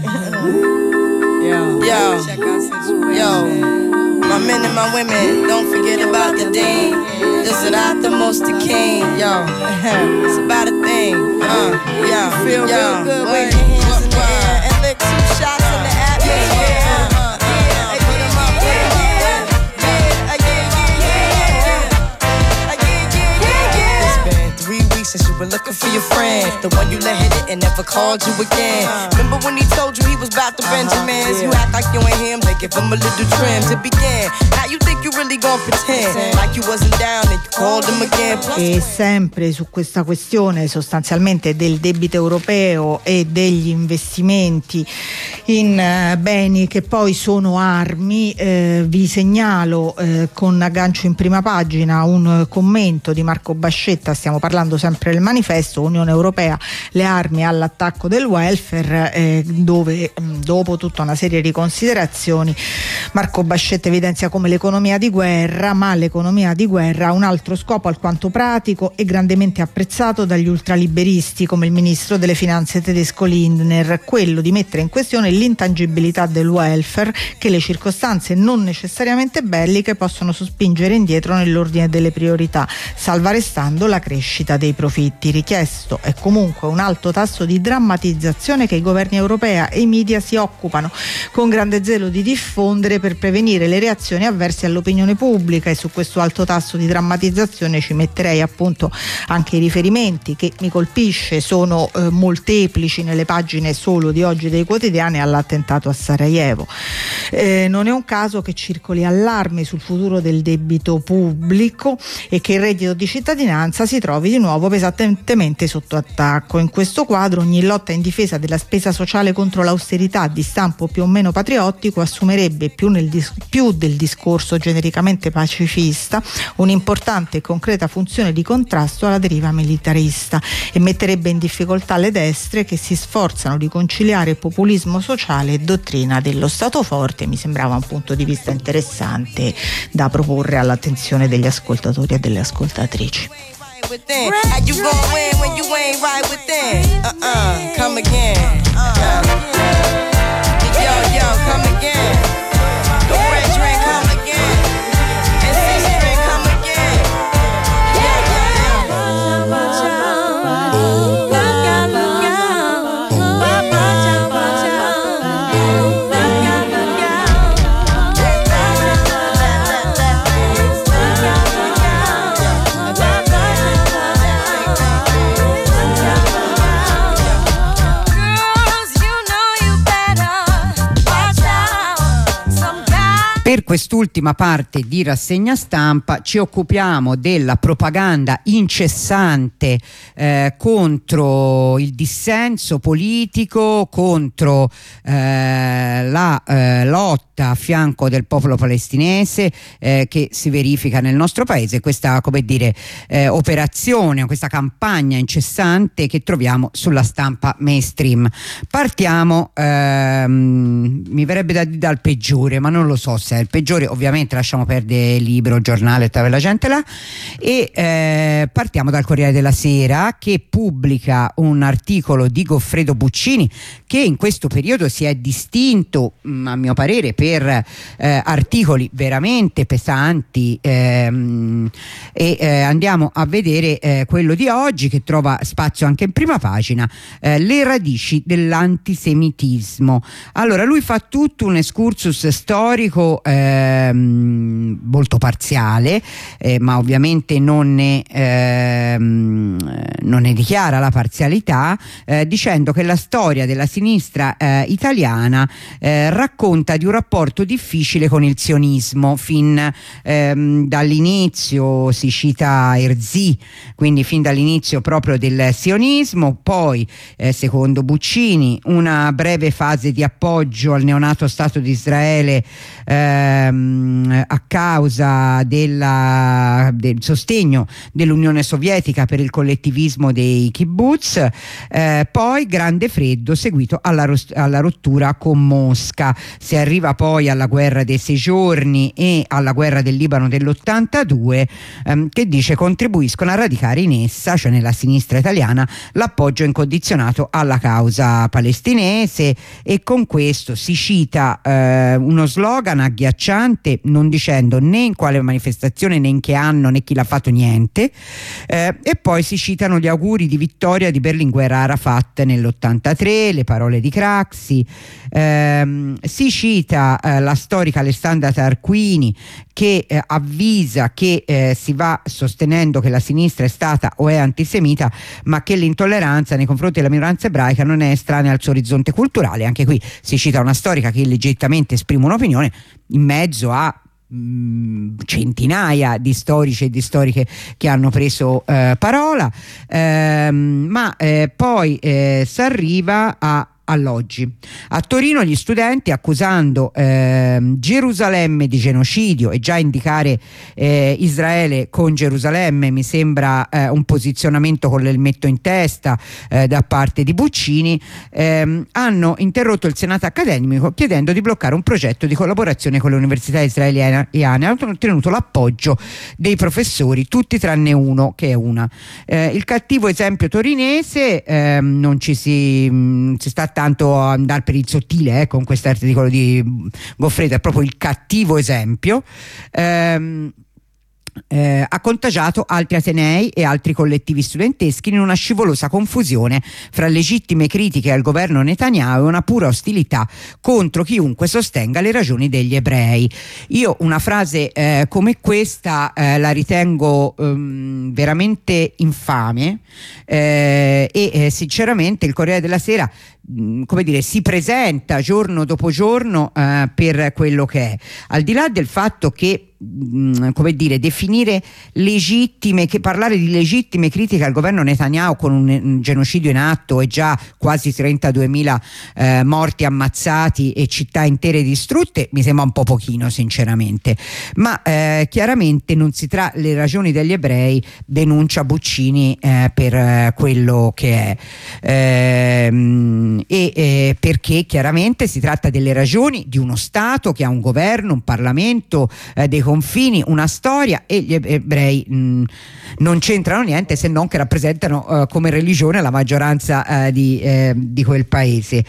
yo, my men and my women, don't forget about the dean. This is not the most the king, yo. It's about a thing, yo. Feel real good, wave your hands in the air and lick 2 shots in the atmosphere. Since you were looking for your friend, the one you let hit it and never called you again. Remember when he told you he was about to Benjamins? You act like you ain't him, they give him a little trim to begin. How you think you really gonna pretend like you wasn't down and you called him again? E sempre su questa questione sostanzialmente del debito europeo e degli investimenti in beni che poi sono armi, vi segnalo con aggancio in prima pagina un commento di Marco Bascetta. Stiamo parlando sempre del manifesto Unione Europea, le armi all'attacco del welfare, dove dopo tutta una serie di considerazioni Marco Bascetta evidenzia come l'economia di guerra ha un altro scopo alquanto pratico e grandemente apprezzato dagli ultraliberisti come il ministro delle finanze tedesco Lindner, quello di mettere in questione l'intangibilità del welfare che le circostanze non necessariamente belliche possono sospingere indietro nell'ordine delle priorità, salva restando la crescita dei profitti. Richiesto è comunque un alto tasso di drammatizzazione che i governi europei e i media si occupano con grande zelo di diffondere per prevenire le reazioni avverse all'opinione pubblica, e su questo alto tasso di drammatizzazione ci metterei appunto anche i riferimenti che mi colpisce, sono molteplici nelle pagine solo di oggi dei quotidiani, all'attentato a Sarajevo. Non è un caso che circoli allarme sul futuro del debito pubblico e che il reddito di cittadinanza si trovi di nuovo pesantemente sotto attacco. In questo quadro ogni lotta in difesa della spesa sociale contro l'austerità di stampo più o meno patriottico assumerebbe più del discorso genericamente pacifista un'importante e concreta funzione di contrasto alla deriva militarista e metterebbe in difficoltà le destre che si sforzano di conciliare populismo sociale e dottrina dello Stato forte. Mi sembrava un punto di vista interessante da proporre all'attenzione degli ascoltatori e delle ascoltatrici. Within. How you gon' win when you ain't right within? Come again. Yo, come again. The red drink, come again. And 6 drink, come again. quest'ultima parte di rassegna stampa ci occupiamo della propaganda incessante contro il dissenso politico, contro la lotta a fianco del popolo palestinese che si verifica nel nostro paese, questa operazione, questa campagna incessante che troviamo sulla stampa mainstream. Partiamo, mi verrebbe dal peggiore, ma non lo so se è il peggiore, ovviamente lasciamo perdere libro, giornale, la gente là, e partiamo dal Corriere della Sera, che pubblica un articolo di Goffredo Buccini, che in questo periodo si è distinto, a mio parere, per articoli veramente pesanti, e andiamo a vedere quello di oggi, che trova spazio anche in prima pagina, le radici dell'antisemitismo. Allora, lui fa tutto un excursus storico molto parziale, ma ovviamente non ne dichiara la parzialità, dicendo che la storia della sinistra italiana racconta di un rapporto difficile con il sionismo fin dall'inizio. Si cita Herzl, quindi fin dall'inizio proprio del sionismo, poi secondo Buccini una breve fase di appoggio al neonato Stato di Israele a causa del sostegno dell'Unione Sovietica per il collettivismo dei kibbutz, poi grande freddo seguito alla rottura con Mosca. Si arriva poi alla guerra dei 6 giorni e alla guerra del Libano dell'82, che dice contribuiscono a radicare in essa, cioè nella sinistra italiana, l'appoggio incondizionato alla causa palestinese, e con questo si cita uno slogan agghiacciante, non dicendo né in quale manifestazione, né in che anno, né chi l'ha fatto, niente, e poi si citano gli auguri di vittoria di Berlinguer a Arafat nell'83, le parole di Craxi, si cita la storica Alessandra Tarquini, che avvisa che si va sostenendo che la sinistra è stata o è antisemita, ma che l'intolleranza nei confronti della minoranza ebraica non è estranea al suo orizzonte culturale. Anche qui si cita una storica che legittimamente esprime un'opinione in mezzo a centinaia di storici e di storiche che hanno preso parola, ma poi si arriva all'oggi. A Torino gli studenti, accusando Gerusalemme di genocidio, e già indicare Israele con Gerusalemme mi sembra un posizionamento con l'elmetto in testa da parte di Buccini, hanno interrotto il Senato accademico chiedendo di bloccare un progetto di collaborazione con le università israeliane. Hanno ottenuto l'appoggio dei professori, tutti tranne uno, che è una. Il cattivo esempio torinese, non ci si sta tanto a andare per il sottile con questo articolo di Goffredo, è proprio il cattivo esempio. Ha contagiato altri atenei e altri collettivi studenteschi in una scivolosa confusione fra legittime critiche al governo Netanyahu e una pura ostilità contro chiunque sostenga le ragioni degli ebrei. Io una frase come questa la ritengo veramente infame, e sinceramente il Corriere della Sera si presenta giorno dopo giorno per quello che è, al di là del fatto che definire legittime, che parlare di legittime critiche al governo Netanyahu con un genocidio in atto e già quasi 32.000 morti ammazzati e città intere distrutte mi sembra un po' pochino, sinceramente, ma chiaramente non si tratta, le ragioni degli ebrei denuncia Buccini per quello che è, perché chiaramente si tratta delle ragioni di uno Stato che ha un governo, un Parlamento, dei confini, una storia, e gli ebrei non c'entrano niente, se non che rappresentano come religione la maggioranza di quel paese.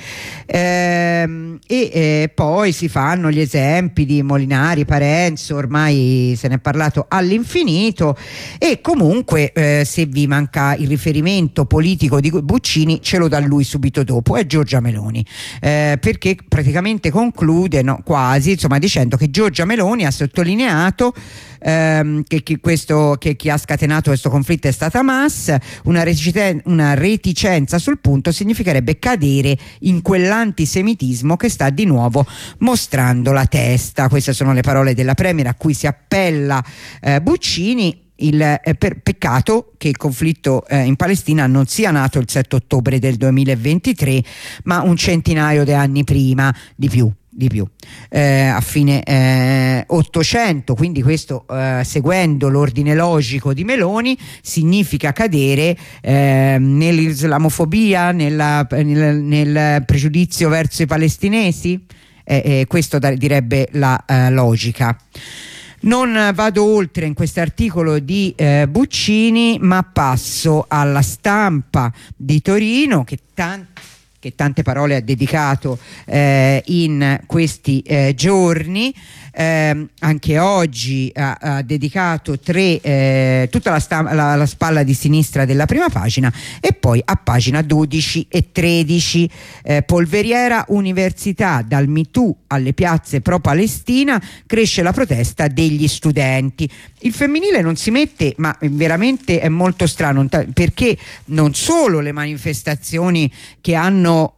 Poi si fanno gli esempi di Molinari, Parenzo, ormai se ne è parlato all'infinito, e comunque se vi manca il riferimento politico di Buccini ce lo dà lui subito dopo, è Giorgia Meloni, perché praticamente conclude quasi dicendo che Giorgia Meloni ha sottolineato sottolineato che chi ha scatenato questo conflitto è stata Hamas. Una reticenza sul punto significherebbe cadere in quell'antisemitismo che sta di nuovo mostrando la testa. Queste sono le parole della Premier a cui si appella Buccini. Peccato che il conflitto in Palestina non sia nato il 7 ottobre del 2023, ma un centinaio di anni prima, di più, a fine 800. Quindi questo, seguendo l'ordine logico di Meloni, significa cadere nell'islamofobia, nel pregiudizio verso i palestinesi. Questo direbbe la logica. Non vado oltre in questo articolo di Buccini, ma passo alla Stampa di Torino che tante parole ha dedicato in questi giorni. Anche oggi ha dedicato tutta la spalla di sinistra della prima pagina, e poi a pagina 12 e 13 polveriera università, dal MeToo alle piazze pro Palestina, cresce la protesta degli studenti. Il femminile non si mette, ma veramente è molto strano, perché non solo le manifestazioni che hanno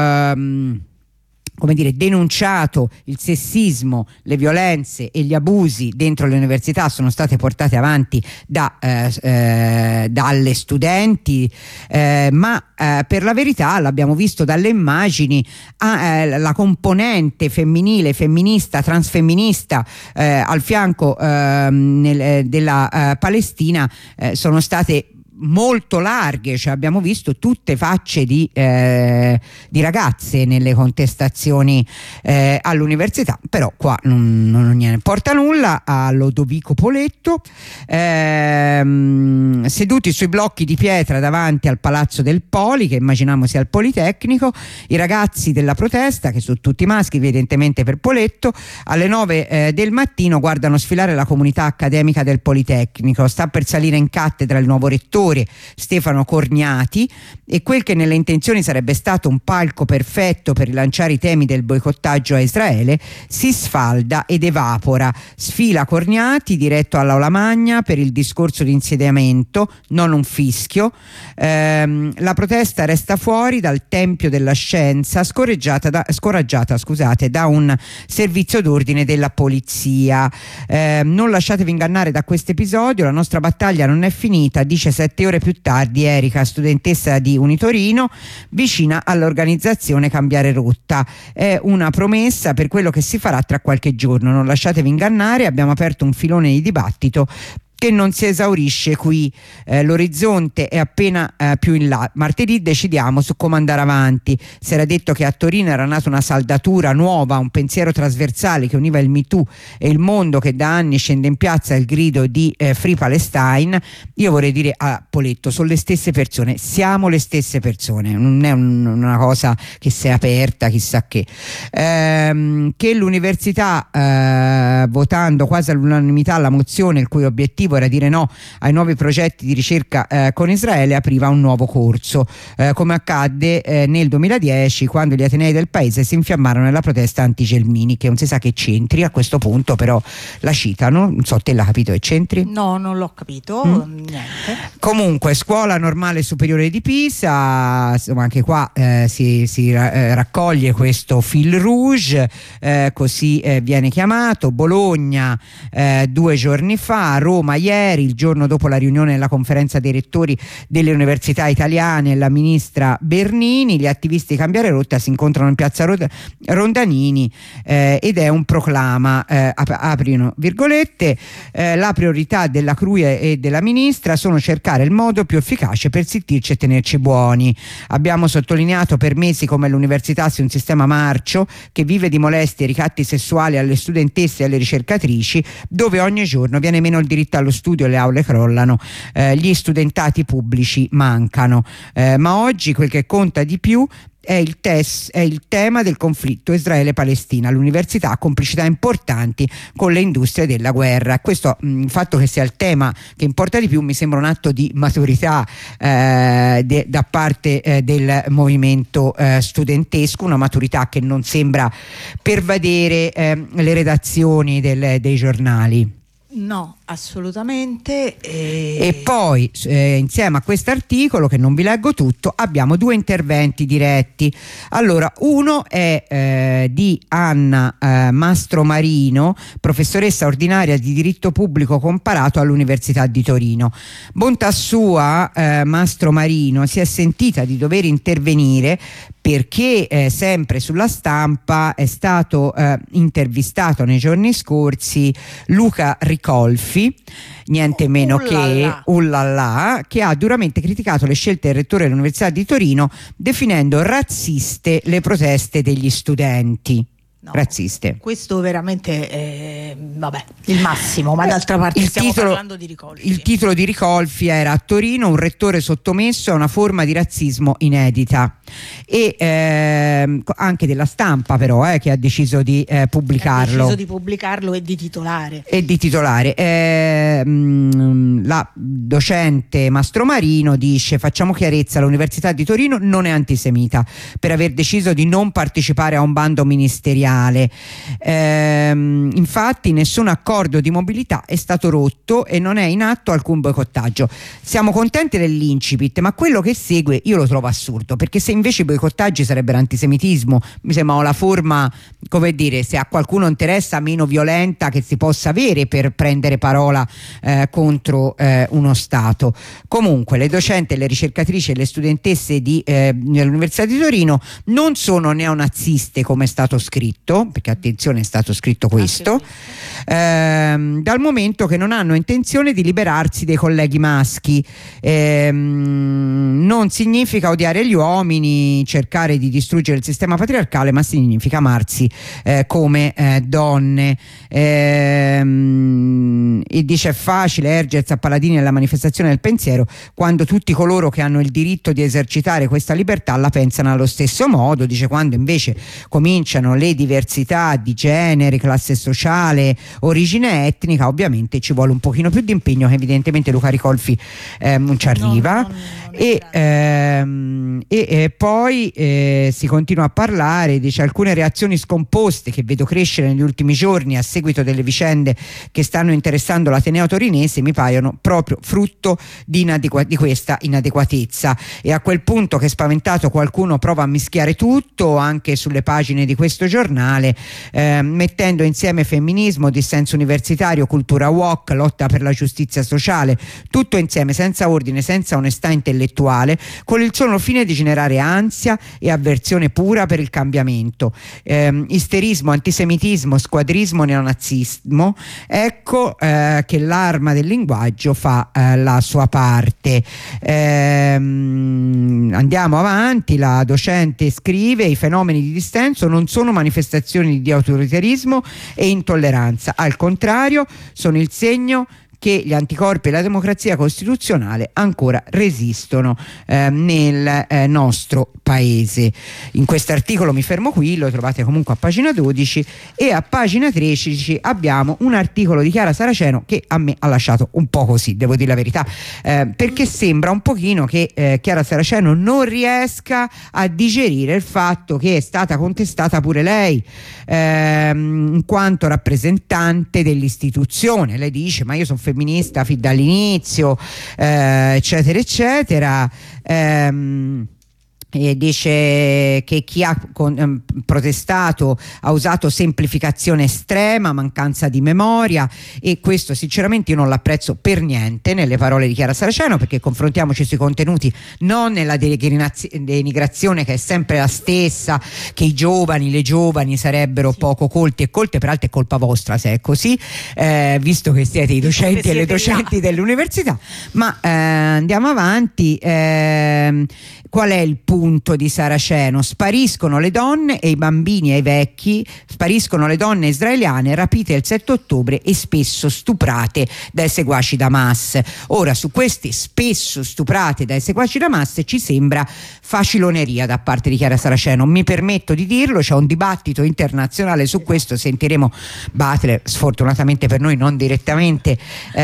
denunciato il sessismo, le violenze e gli abusi dentro le università sono state portate avanti dalle studenti, ma per la verità, l'abbiamo visto dalle immagini, la componente femminile, femminista, transfemminista al fianco della Palestina sono state molto larghe, cioè abbiamo visto tutte facce di ragazze nelle contestazioni all'università, però qua non ne importa nulla. A Lodovico Poletto, seduti sui blocchi di pietra davanti al Palazzo del Poli, che immaginiamo sia il Politecnico, i ragazzi della protesta, che sono tutti maschi evidentemente per Poletto, alle 9 del mattino guardano sfilare la comunità accademica del Politecnico. Sta per salire in cattedra il nuovo rettore Stefano Corniati, e quel che nelle intenzioni sarebbe stato un palco perfetto per rilanciare i temi del boicottaggio a Israele si sfalda ed evapora. Sfila Corniati diretto all'Aula Magna per il discorso di insediamento, non un fischio. La protesta resta fuori dal Tempio della Scienza, scoraggiata da un servizio d'ordine della polizia. Non lasciatevi ingannare da questo episodio, la nostra battaglia non è finita, dice 7 ore più tardi Erika, studentessa di Unitorino, vicina all'organizzazione Cambiare Rotta. È una promessa per quello che si farà tra qualche giorno. Non lasciatevi ingannare, abbiamo aperto un filone di dibattito che non si esaurisce qui, l'orizzonte è appena più in là. Martedì decidiamo su come andare avanti. Si era detto che a Torino era nata una saldatura nuova, un pensiero trasversale che univa il MeToo e il mondo che da anni scende in piazza al grido di Free Palestine. Io vorrei dire a Poletto, sono le stesse persone, siamo le stesse persone, non è una cosa che si è aperta chissà che l'università, votando quasi all'unanimità la mozione il cui obiettivo era dire no ai nuovi progetti di ricerca con Israele, apriva un nuovo corso, come accadde nel 2010, quando gli atenei del paese si infiammarono nella protesta anti-Gelmini, che non si sa che c'entri a questo punto, però la citano. Non so, te l'ha capito che c'entri? No, non l'ho capito, niente. Comunque, Scuola Normale Superiore di Pisa, insomma, anche qua si raccoglie questo fil rouge, così viene chiamato. Bologna 2 giorni fa, Roma ieri, il giorno dopo la riunione della conferenza dei rettori delle università italiane e la ministra Bernini. Gli attivisti di Cambiare Rotta si incontrano in piazza Rondanini ed è un proclama, aprino virgolette, la priorità della CRUI e della ministra sono cercare il modo più efficace per zittirci e tenerci buoni. Abbiamo sottolineato per mesi come l'università sia un sistema marcio che vive di molestie e ricatti sessuali alle studentesse e alle ricercatrici, dove ogni giorno viene meno il diritto allo studio, le aule crollano, gli studentati pubblici mancano, ma oggi quel che conta di più è il tema del conflitto Israele-Palestina. L'università ha complicità importanti con le industrie della guerra. Questo, il fatto che sia il tema che importa di più, mi sembra un atto di maturità da parte del movimento studentesco, una maturità che non sembra pervadere le redazioni dei giornali. No, assolutamente. E poi insieme a questo articolo, che non vi leggo tutto, abbiamo due interventi diretti. Allora, uno è di Anna Mastromarino, professoressa ordinaria di diritto pubblico comparato all'Università di Torino. Bontà sua, Mastromarino si è sentita di dover intervenire perché sempre sulla Stampa è stato intervistato nei giorni scorsi Luca Ricolfi, niente meno che ha duramente criticato le scelte del rettore dell'Università di Torino, definendo razziste le proteste degli studenti. No, razziste. Questo veramente è il massimo, ma d'altra parte stiamo parlando di Ricolfi. Il titolo di Ricolfi era: a Torino un rettore sottomesso a una forma di razzismo inedita, e anche della Stampa però che ha deciso di pubblicarlo. Ha deciso di pubblicarlo e di titolare. La docente Mastromarino dice: facciamo chiarezza, l'Università di Torino non è antisemita per aver deciso di non partecipare a un bando ministeriale. Infatti nessun accordo di mobilità è stato rotto e non è in atto alcun boicottaggio. Siamo contenti dell'incipit, ma quello che segue io lo trovo assurdo, perché se invece i boicottaggi sarebbero antisemitismo, mi sembra la forma, come dire, se a qualcuno interessa, meno violenta che si possa avere per prendere parola contro uno Stato. Comunque le docenti, le ricercatrici e le studentesse dell'Università di Torino non sono neonaziste, come è stato scritto, perché attenzione, è stato scritto questo, dal momento che non hanno intenzione di liberarsi dei colleghi maschi. Non significa odiare gli uomini, cercare di distruggere il sistema patriarcale, ma significa amarsi come donne. E dice: è facile ergersi a paladini della manifestazione del pensiero quando tutti coloro che hanno il diritto di esercitare questa libertà la pensano allo stesso modo. Dice: quando invece cominciano le diversità di genere, classe sociale, origine etnica, ovviamente ci vuole un pochino più di impegno, che evidentemente Luca Ricolfi non ci arriva. E poi si continua a parlare, dice: alcune reazioni scomposte che vedo crescere negli ultimi giorni a seguito delle vicende che stanno interessando l'Ateneo torinese mi paiono proprio frutto di questa inadeguatezza. E a quel punto, che spaventato, qualcuno prova a mischiare tutto anche sulle pagine di questo giornale, mettendo insieme femminismo, dissenso universitario, cultura woke, lotta per la giustizia sociale, tutto insieme, senza ordine, senza onestà intellettuale, con il solo fine di generare ansia e avversione pura per il cambiamento. Isterismo, antisemitismo, squadrismo, neonazismo. Ecco che l'arma del linguaggio fa la sua parte. Andiamo avanti. La docente scrive: i fenomeni di dissenso non sono manifestazioni di autoritarismo e intolleranza, al contrario sono il segno che gli anticorpi e la democrazia costituzionale ancora resistono nel nostro paese. In questo articolo mi fermo qui, lo trovate comunque a pagina 12, e a pagina 13 abbiamo un articolo di Chiara Saraceno che a me ha lasciato un po' così, devo dire la verità, perché sembra un pochino che Chiara Saraceno non riesca a digerire il fatto che è stata contestata pure lei in quanto rappresentante dell'istituzione. Lei dice: ma io sono femminista fin dall'inizio, eccetera eccetera. E dice che chi ha protestato ha usato semplificazione estrema, mancanza di memoria, e questo sinceramente io non l'apprezzo per niente nelle parole di Chiara Saraceno, perché confrontiamoci sui contenuti, non nella denigrazione che è sempre la stessa, che i giovani, le giovani sarebbero poco colti e colte. Peraltro è colpa vostra se è così, visto che siete i docenti e le docenti dell'università. Ma andiamo avanti. Qual è il punto punto di Saraceno: spariscono le donne e i bambini e i vecchi, spariscono le donne israeliane rapite il 7 ottobre e spesso stuprate dai seguaci da Hamas. Ora, su questi spesso stuprate dai seguaci da Hamas ci sembra faciloneria da parte di Chiara Saraceno, mi permetto di dirlo, c'è un dibattito internazionale su questo, sentiremo Butler, sfortunatamente per noi non direttamente,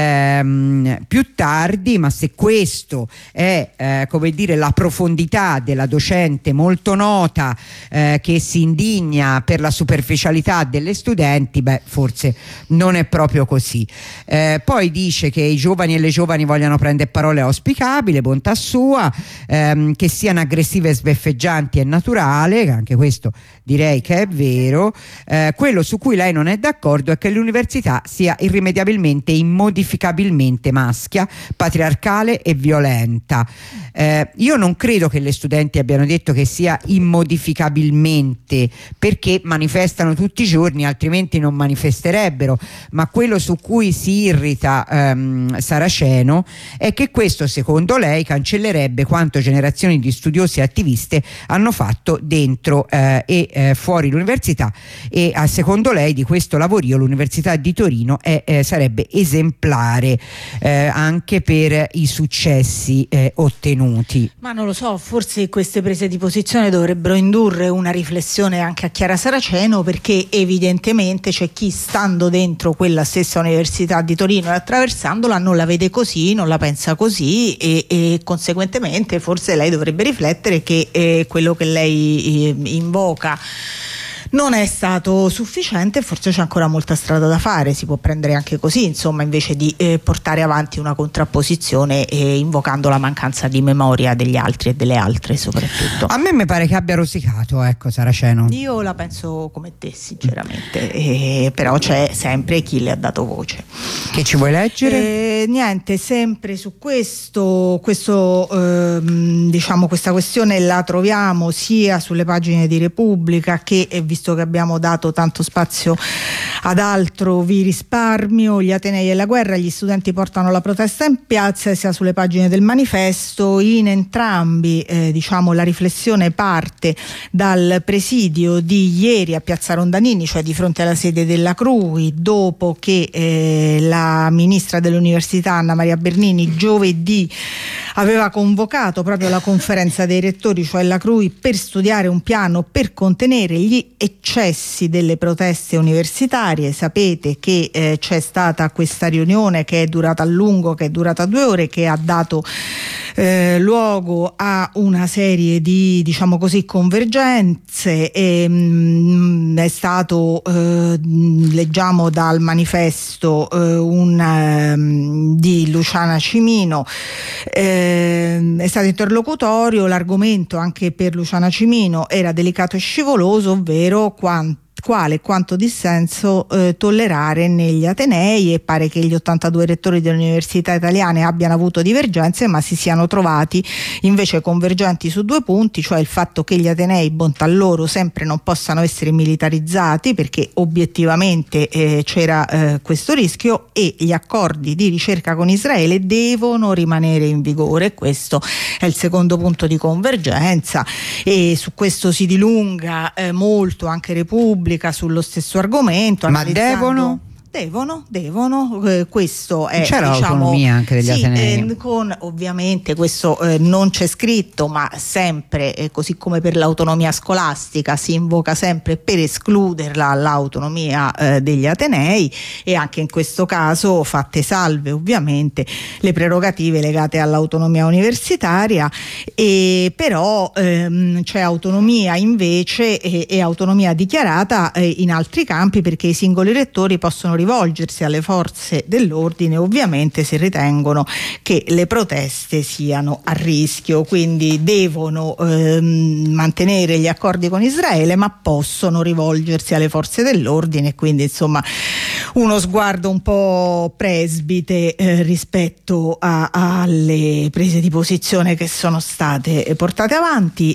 più tardi, ma se questo è come dire la profondità della docente molto nota che si indigna per la superficialità delle studenti, forse non è proprio così. Poi dice che i giovani e le giovani vogliano prendere parole è auspicabile, bontà sua, che siano aggressive e sbeffeggianti è naturale, anche questo direi che è vero. Quello su cui lei non è d'accordo è che l'università sia irrimediabilmente, immodificabilmente maschia, patriarcale e violenta. Io non credo che le studenti abbiano detto che sia immodificabilmente, perché manifestano tutti i giorni, altrimenti non manifesterebbero, ma quello su cui si irrita Saraceno è che questo, secondo lei, cancellerebbe quanto generazioni di studiosi e attiviste hanno fatto dentro e fuori l'università, e secondo lei di questo lavorio l'Università di Torino sarebbe esemplare anche per i successi ottenuti. Ma non lo so, forse queste prese di posizione dovrebbero indurre una riflessione anche a Chiara Saraceno, perché evidentemente c'è chi, stando dentro quella stessa Università di Torino e attraversandola, non la vede così, non la pensa così, e conseguentemente forse lei dovrebbe riflettere che quello che lei invoca non è stato sufficiente, forse c'è ancora molta strada da fare, si può prendere anche così, insomma, invece di portare avanti una contrapposizione invocando la mancanza di memoria degli altri e delle altre soprattutto. A me mi pare che abbia rosicato, ecco, Saraceno. Io la penso come te sinceramente, però c'è sempre chi le ha dato voce. Che ci vuoi leggere? Niente, sempre su questo diciamo, questa questione la troviamo sia sulle pagine di Repubblica che, visto che abbiamo dato tanto spazio ad altro, vi risparmio: gli atenei e la guerra, gli studenti portano la protesta in piazza, sia sulle pagine del Manifesto. In entrambi diciamo la riflessione parte dal presidio di ieri a Piazza Rondanini, cioè di fronte alla sede della CRUI, dopo che la ministra dell'università Anna Maria Bernini giovedì aveva convocato proprio la conferenza dei rettori, cioè la CRUI, per studiare un piano per contenere gli eccessi delle proteste universitarie. Sapete che c'è stata questa riunione che è durata a lungo, che è durata 2 ore, che ha dato luogo a una serie di, diciamo così, convergenze. È stato leggiamo dal Manifesto di Luciana Cimino, è stato interlocutorio. L'argomento anche per Luciana Cimino era delicato e scivoloso, ovvero quale e quanto dissenso tollerare negli atenei, e pare che gli 82 rettori delle università italiane abbiano avuto divergenze ma si siano trovati invece convergenti su 2 punti, cioè il fatto che gli atenei, bontà loro, sempre non possano essere militarizzati, perché obiettivamente c'era questo rischio, e gli accordi di ricerca con Israele devono rimanere in vigore. Questo è il secondo punto di convergenza, e su questo si dilunga molto anche Repubblica sullo stesso argomento. Ma devono? Devono, questo è, c'era diciamo, l'autonomia anche degli atenei. Con ovviamente questo non c'è scritto, ma sempre così come per l'autonomia scolastica si invoca sempre per escluderla l'autonomia degli atenei, e anche in questo caso fatte salve ovviamente le prerogative legate all'autonomia universitaria, e però c'è autonomia invece e autonomia dichiarata in altri campi, perché i singoli rettori possono rivolgersi alle forze dell'ordine ovviamente se ritengono che le proteste siano a rischio, quindi devono mantenere gli accordi con Israele ma possono rivolgersi alle forze dell'ordine, quindi insomma uno sguardo un po' presbite rispetto alle prese di posizione che sono state portate avanti.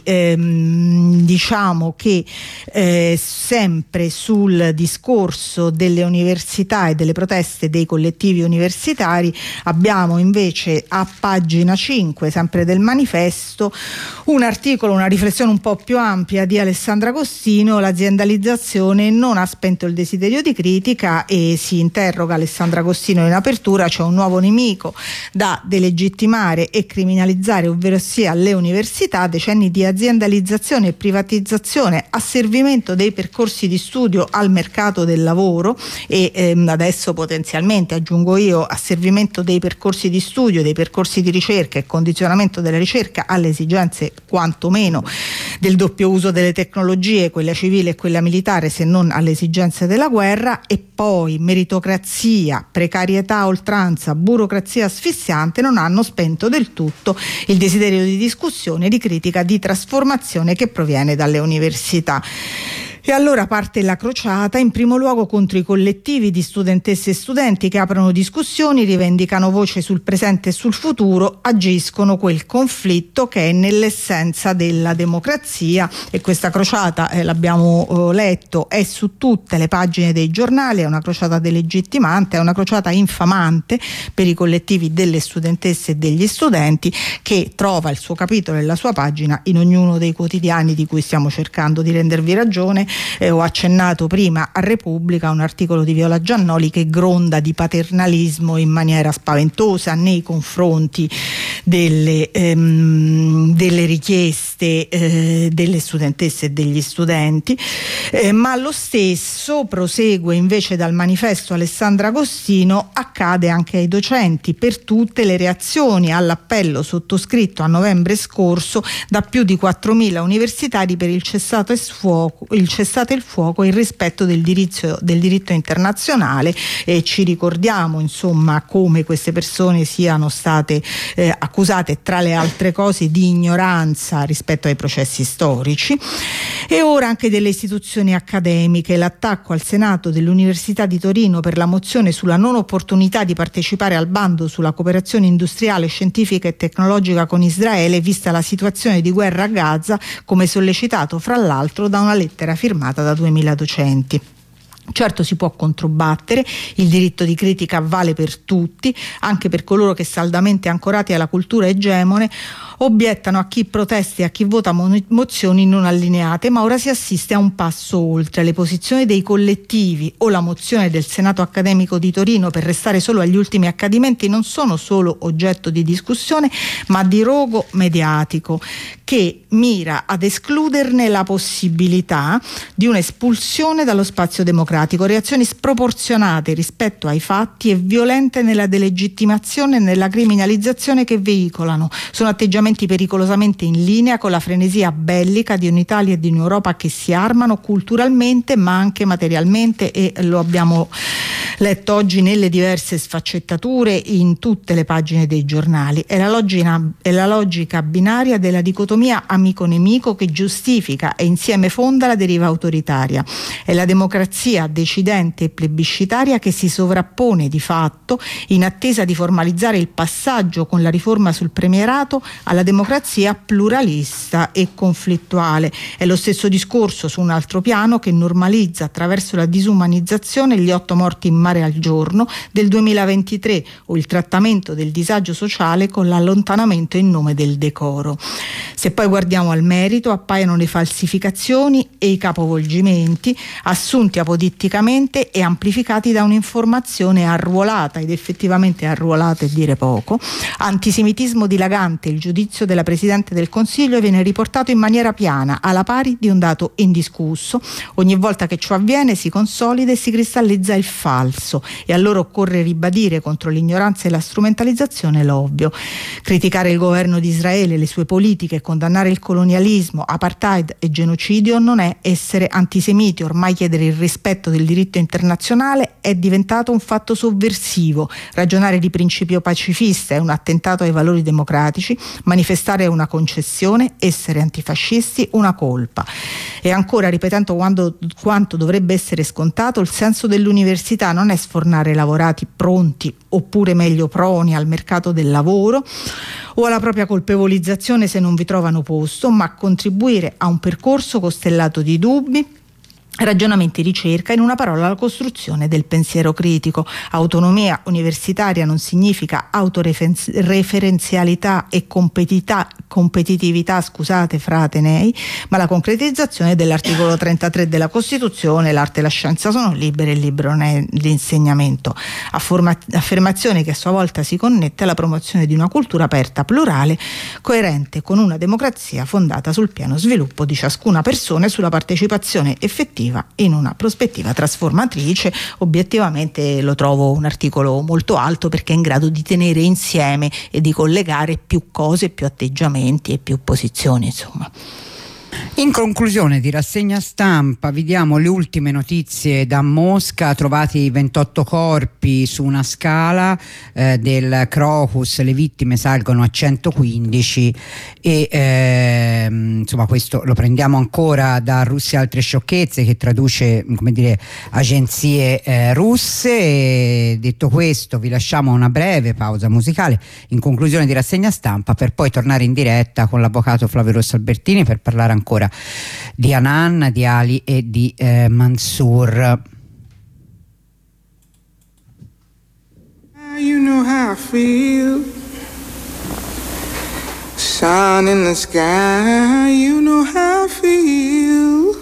Diciamo che sempre sul discorso delle università dell'università e delle proteste dei collettivi universitari, abbiamo invece a pagina 5, sempre del Manifesto, un articolo, una riflessione un po' più ampia di Alessandra Agostino. L'aziendalizzazione non ha spento il desiderio di critica, e si interroga Alessandra Agostino in apertura: c'è un nuovo nemico da delegittimare e criminalizzare, ovvero sia le università. Decenni di aziendalizzazione e privatizzazione a servimento dei percorsi di studio al mercato del lavoro e adesso potenzialmente, aggiungo io, a servimento dei percorsi di studio, dei percorsi di ricerca e condizionamento della ricerca alle esigenze quantomeno del doppio uso delle tecnologie, quella civile e quella militare, se non alle esigenze della guerra. E poi meritocrazia, precarietà a oltranza, burocrazia asfissiante non hanno spento del tutto il desiderio di discussione, di critica, di trasformazione che proviene dalle università. E allora parte la crociata, in primo luogo contro i collettivi di studentesse e studenti che aprono discussioni, rivendicano voce sul presente e sul futuro, agiscono quel conflitto che è nell'essenza della democrazia. E questa crociata, l'abbiamo letto, è su tutte le pagine dei giornali, è una crociata delegittimante, è una crociata infamante per i collettivi delle studentesse e degli studenti, che trova il suo capitolo e la sua pagina in ognuno dei quotidiani di cui stiamo cercando di rendervi ragione. Ho accennato prima a Repubblica un articolo di Viola Giannoli che gronda di paternalismo in maniera spaventosa nei confronti delle richieste delle studentesse e degli studenti, ma lo stesso prosegue invece dal Manifesto Alessandra Agostino, accade anche ai docenti per tutte le reazioni all'appello sottoscritto a novembre scorso da più di 4.000 universitari per il cessate il fuoco e il rispetto del diritto internazionale. E ci ricordiamo insomma come queste persone siano state accusate, tra le altre cose, di ignoranza rispetto ai processi storici. E ora anche delle istituzioni accademiche, l'attacco al Senato dell'Università di Torino per la mozione sulla non opportunità di partecipare al bando sulla cooperazione industriale, scientifica e tecnologica con Israele, vista la situazione di guerra a Gaza, come sollecitato fra l'altro da una lettera firmata da 2000 docenti. Certo, si può controbattere, il diritto di critica vale per tutti, anche per coloro che, saldamente ancorati alla cultura egemone, obiettano a chi protesta e a chi vota mozioni non allineate, ma ora si assiste a un passo oltre. Le posizioni dei collettivi o la mozione del Senato accademico di Torino per restare solo agli ultimi accadimenti non sono solo oggetto di discussione, ma di rogo mediatico che mira ad escluderne la possibilità di un'espulsione dallo spazio democratico. Reazioni sproporzionate rispetto ai fatti e violente nella delegittimazione e nella criminalizzazione che veicolano. Sono atteggiamenti pericolosamente in linea con la frenesia bellica di un'Italia e di un'Europa che si armano culturalmente ma anche materialmente, e lo abbiamo letto oggi nelle diverse sfaccettature in tutte le pagine dei giornali. È la logica binaria della dicotomia amico-nemico che giustifica e insieme fonda la deriva autoritaria. È la democrazia decidente e plebiscitaria che si sovrappone di fatto, in attesa di formalizzare il passaggio con la riforma sul premierato, alla democrazia pluralista e conflittuale. È lo stesso discorso su un altro piano che normalizza attraverso la disumanizzazione gli 8 morti in mare al giorno del 2023 o il trattamento del disagio sociale con l'allontanamento in nome del decoro. Se poi guardiamo al merito, appaiono le falsificazioni e i capovolgimenti assunti apoditticamente e amplificati da un'informazione arruolata, ed effettivamente arruolata è dire poco. Antisemitismo dilagante, il giudizio della Presidente del Consiglio viene riportato in maniera piana, alla pari di un dato indiscusso. Ogni volta che ciò avviene si consolida e si cristallizza il falso, e allora occorre ribadire contro l'ignoranza e la strumentalizzazione l'ovvio. Criticare il governo di Israele, le sue politiche, condannare il colonialismo, apartheid e genocidio non è essere antisemiti. Ormai chiedere il rispetto del diritto internazionale è diventato un fatto sovversivo. Ragionare di principio pacifista è un attentato ai valori democratici, manifestare è una concessione, essere antifascisti una colpa. E ancora, ripetendo quanto dovrebbe essere scontato, il senso dell'università non è sfornare lavorati pronti, oppure meglio proni al mercato del lavoro o alla propria colpevolizzazione se non vi trovano posto, ma contribuire a un percorso costellato di dubbi ragionamenti, ricerca, in una parola la costruzione del pensiero critico. Autonomia universitaria non significa autoreferenzialità e competitività, scusate, fra atenei, ma la concretizzazione dell'articolo 33 della Costituzione: l'arte e la scienza sono libere, il libero non è l'insegnamento. Affermazione che a sua volta si connette alla promozione di una cultura aperta, plurale, coerente con una democrazia fondata sul pieno sviluppo di ciascuna persona e sulla partecipazione effettiva in una prospettiva trasformatrice. Obiettivamente lo trovo un articolo molto alto, perché è in grado di tenere insieme e di collegare più cose, più atteggiamenti e più posizioni, insomma. In conclusione di rassegna stampa vi diamo le ultime notizie da Mosca. Trovati 28 corpi su una scala del Crocus, le vittime salgono a 115 e insomma questo lo prendiamo ancora da Russia Altre Sciocchezze, che traduce, come dire, agenzie russe. E detto questo vi lasciamo una breve pausa musicale in conclusione di rassegna stampa, per poi tornare in diretta con l'avvocato Flavio Rosso Albertini per parlare ancora di Hanan, di Ali e di Mansour. You know how I feel, sun in the sky, you know how I feel,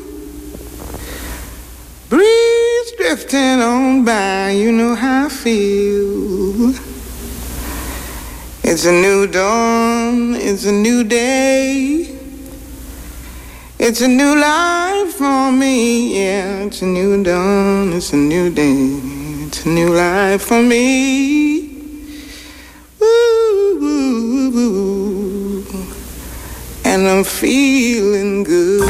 breeze drifting on by, you know how I feel. It's a new dawn, it's a new day, it's a new life for me, yeah. It's a new dawn, it's a new day, it's a new life for me. Woo, woo, woo. And I'm feeling good.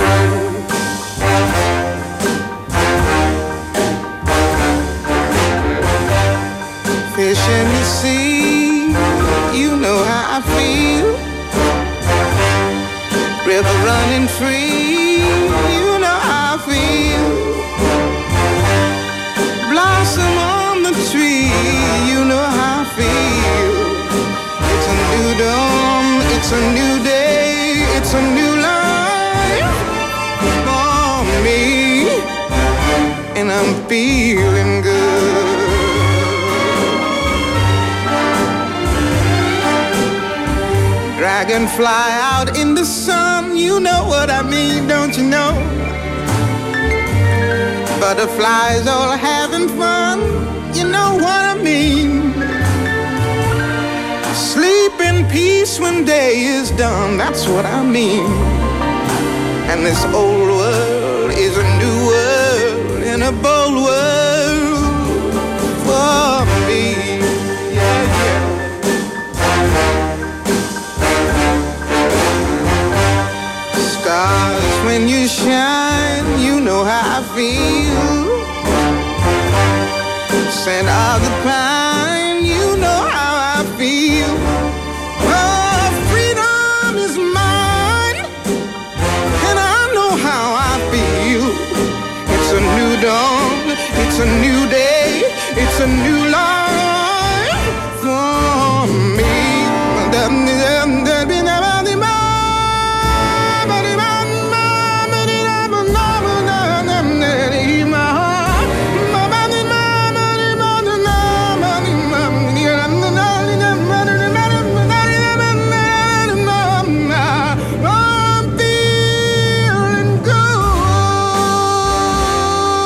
Fish in the sea, you know how I feel. River running free, you know how I feel. Blossom on the tree, you know how I feel. It's a new dawn, it's a new day, it's a new life for me, and I'm feeling good. Dragonfly out in the sun, you know what I mean, don't you know? Butterflies all having fun, you know what I mean. Sleep in peace when day is done, that's what I mean. And this old world is a new world in a bold world.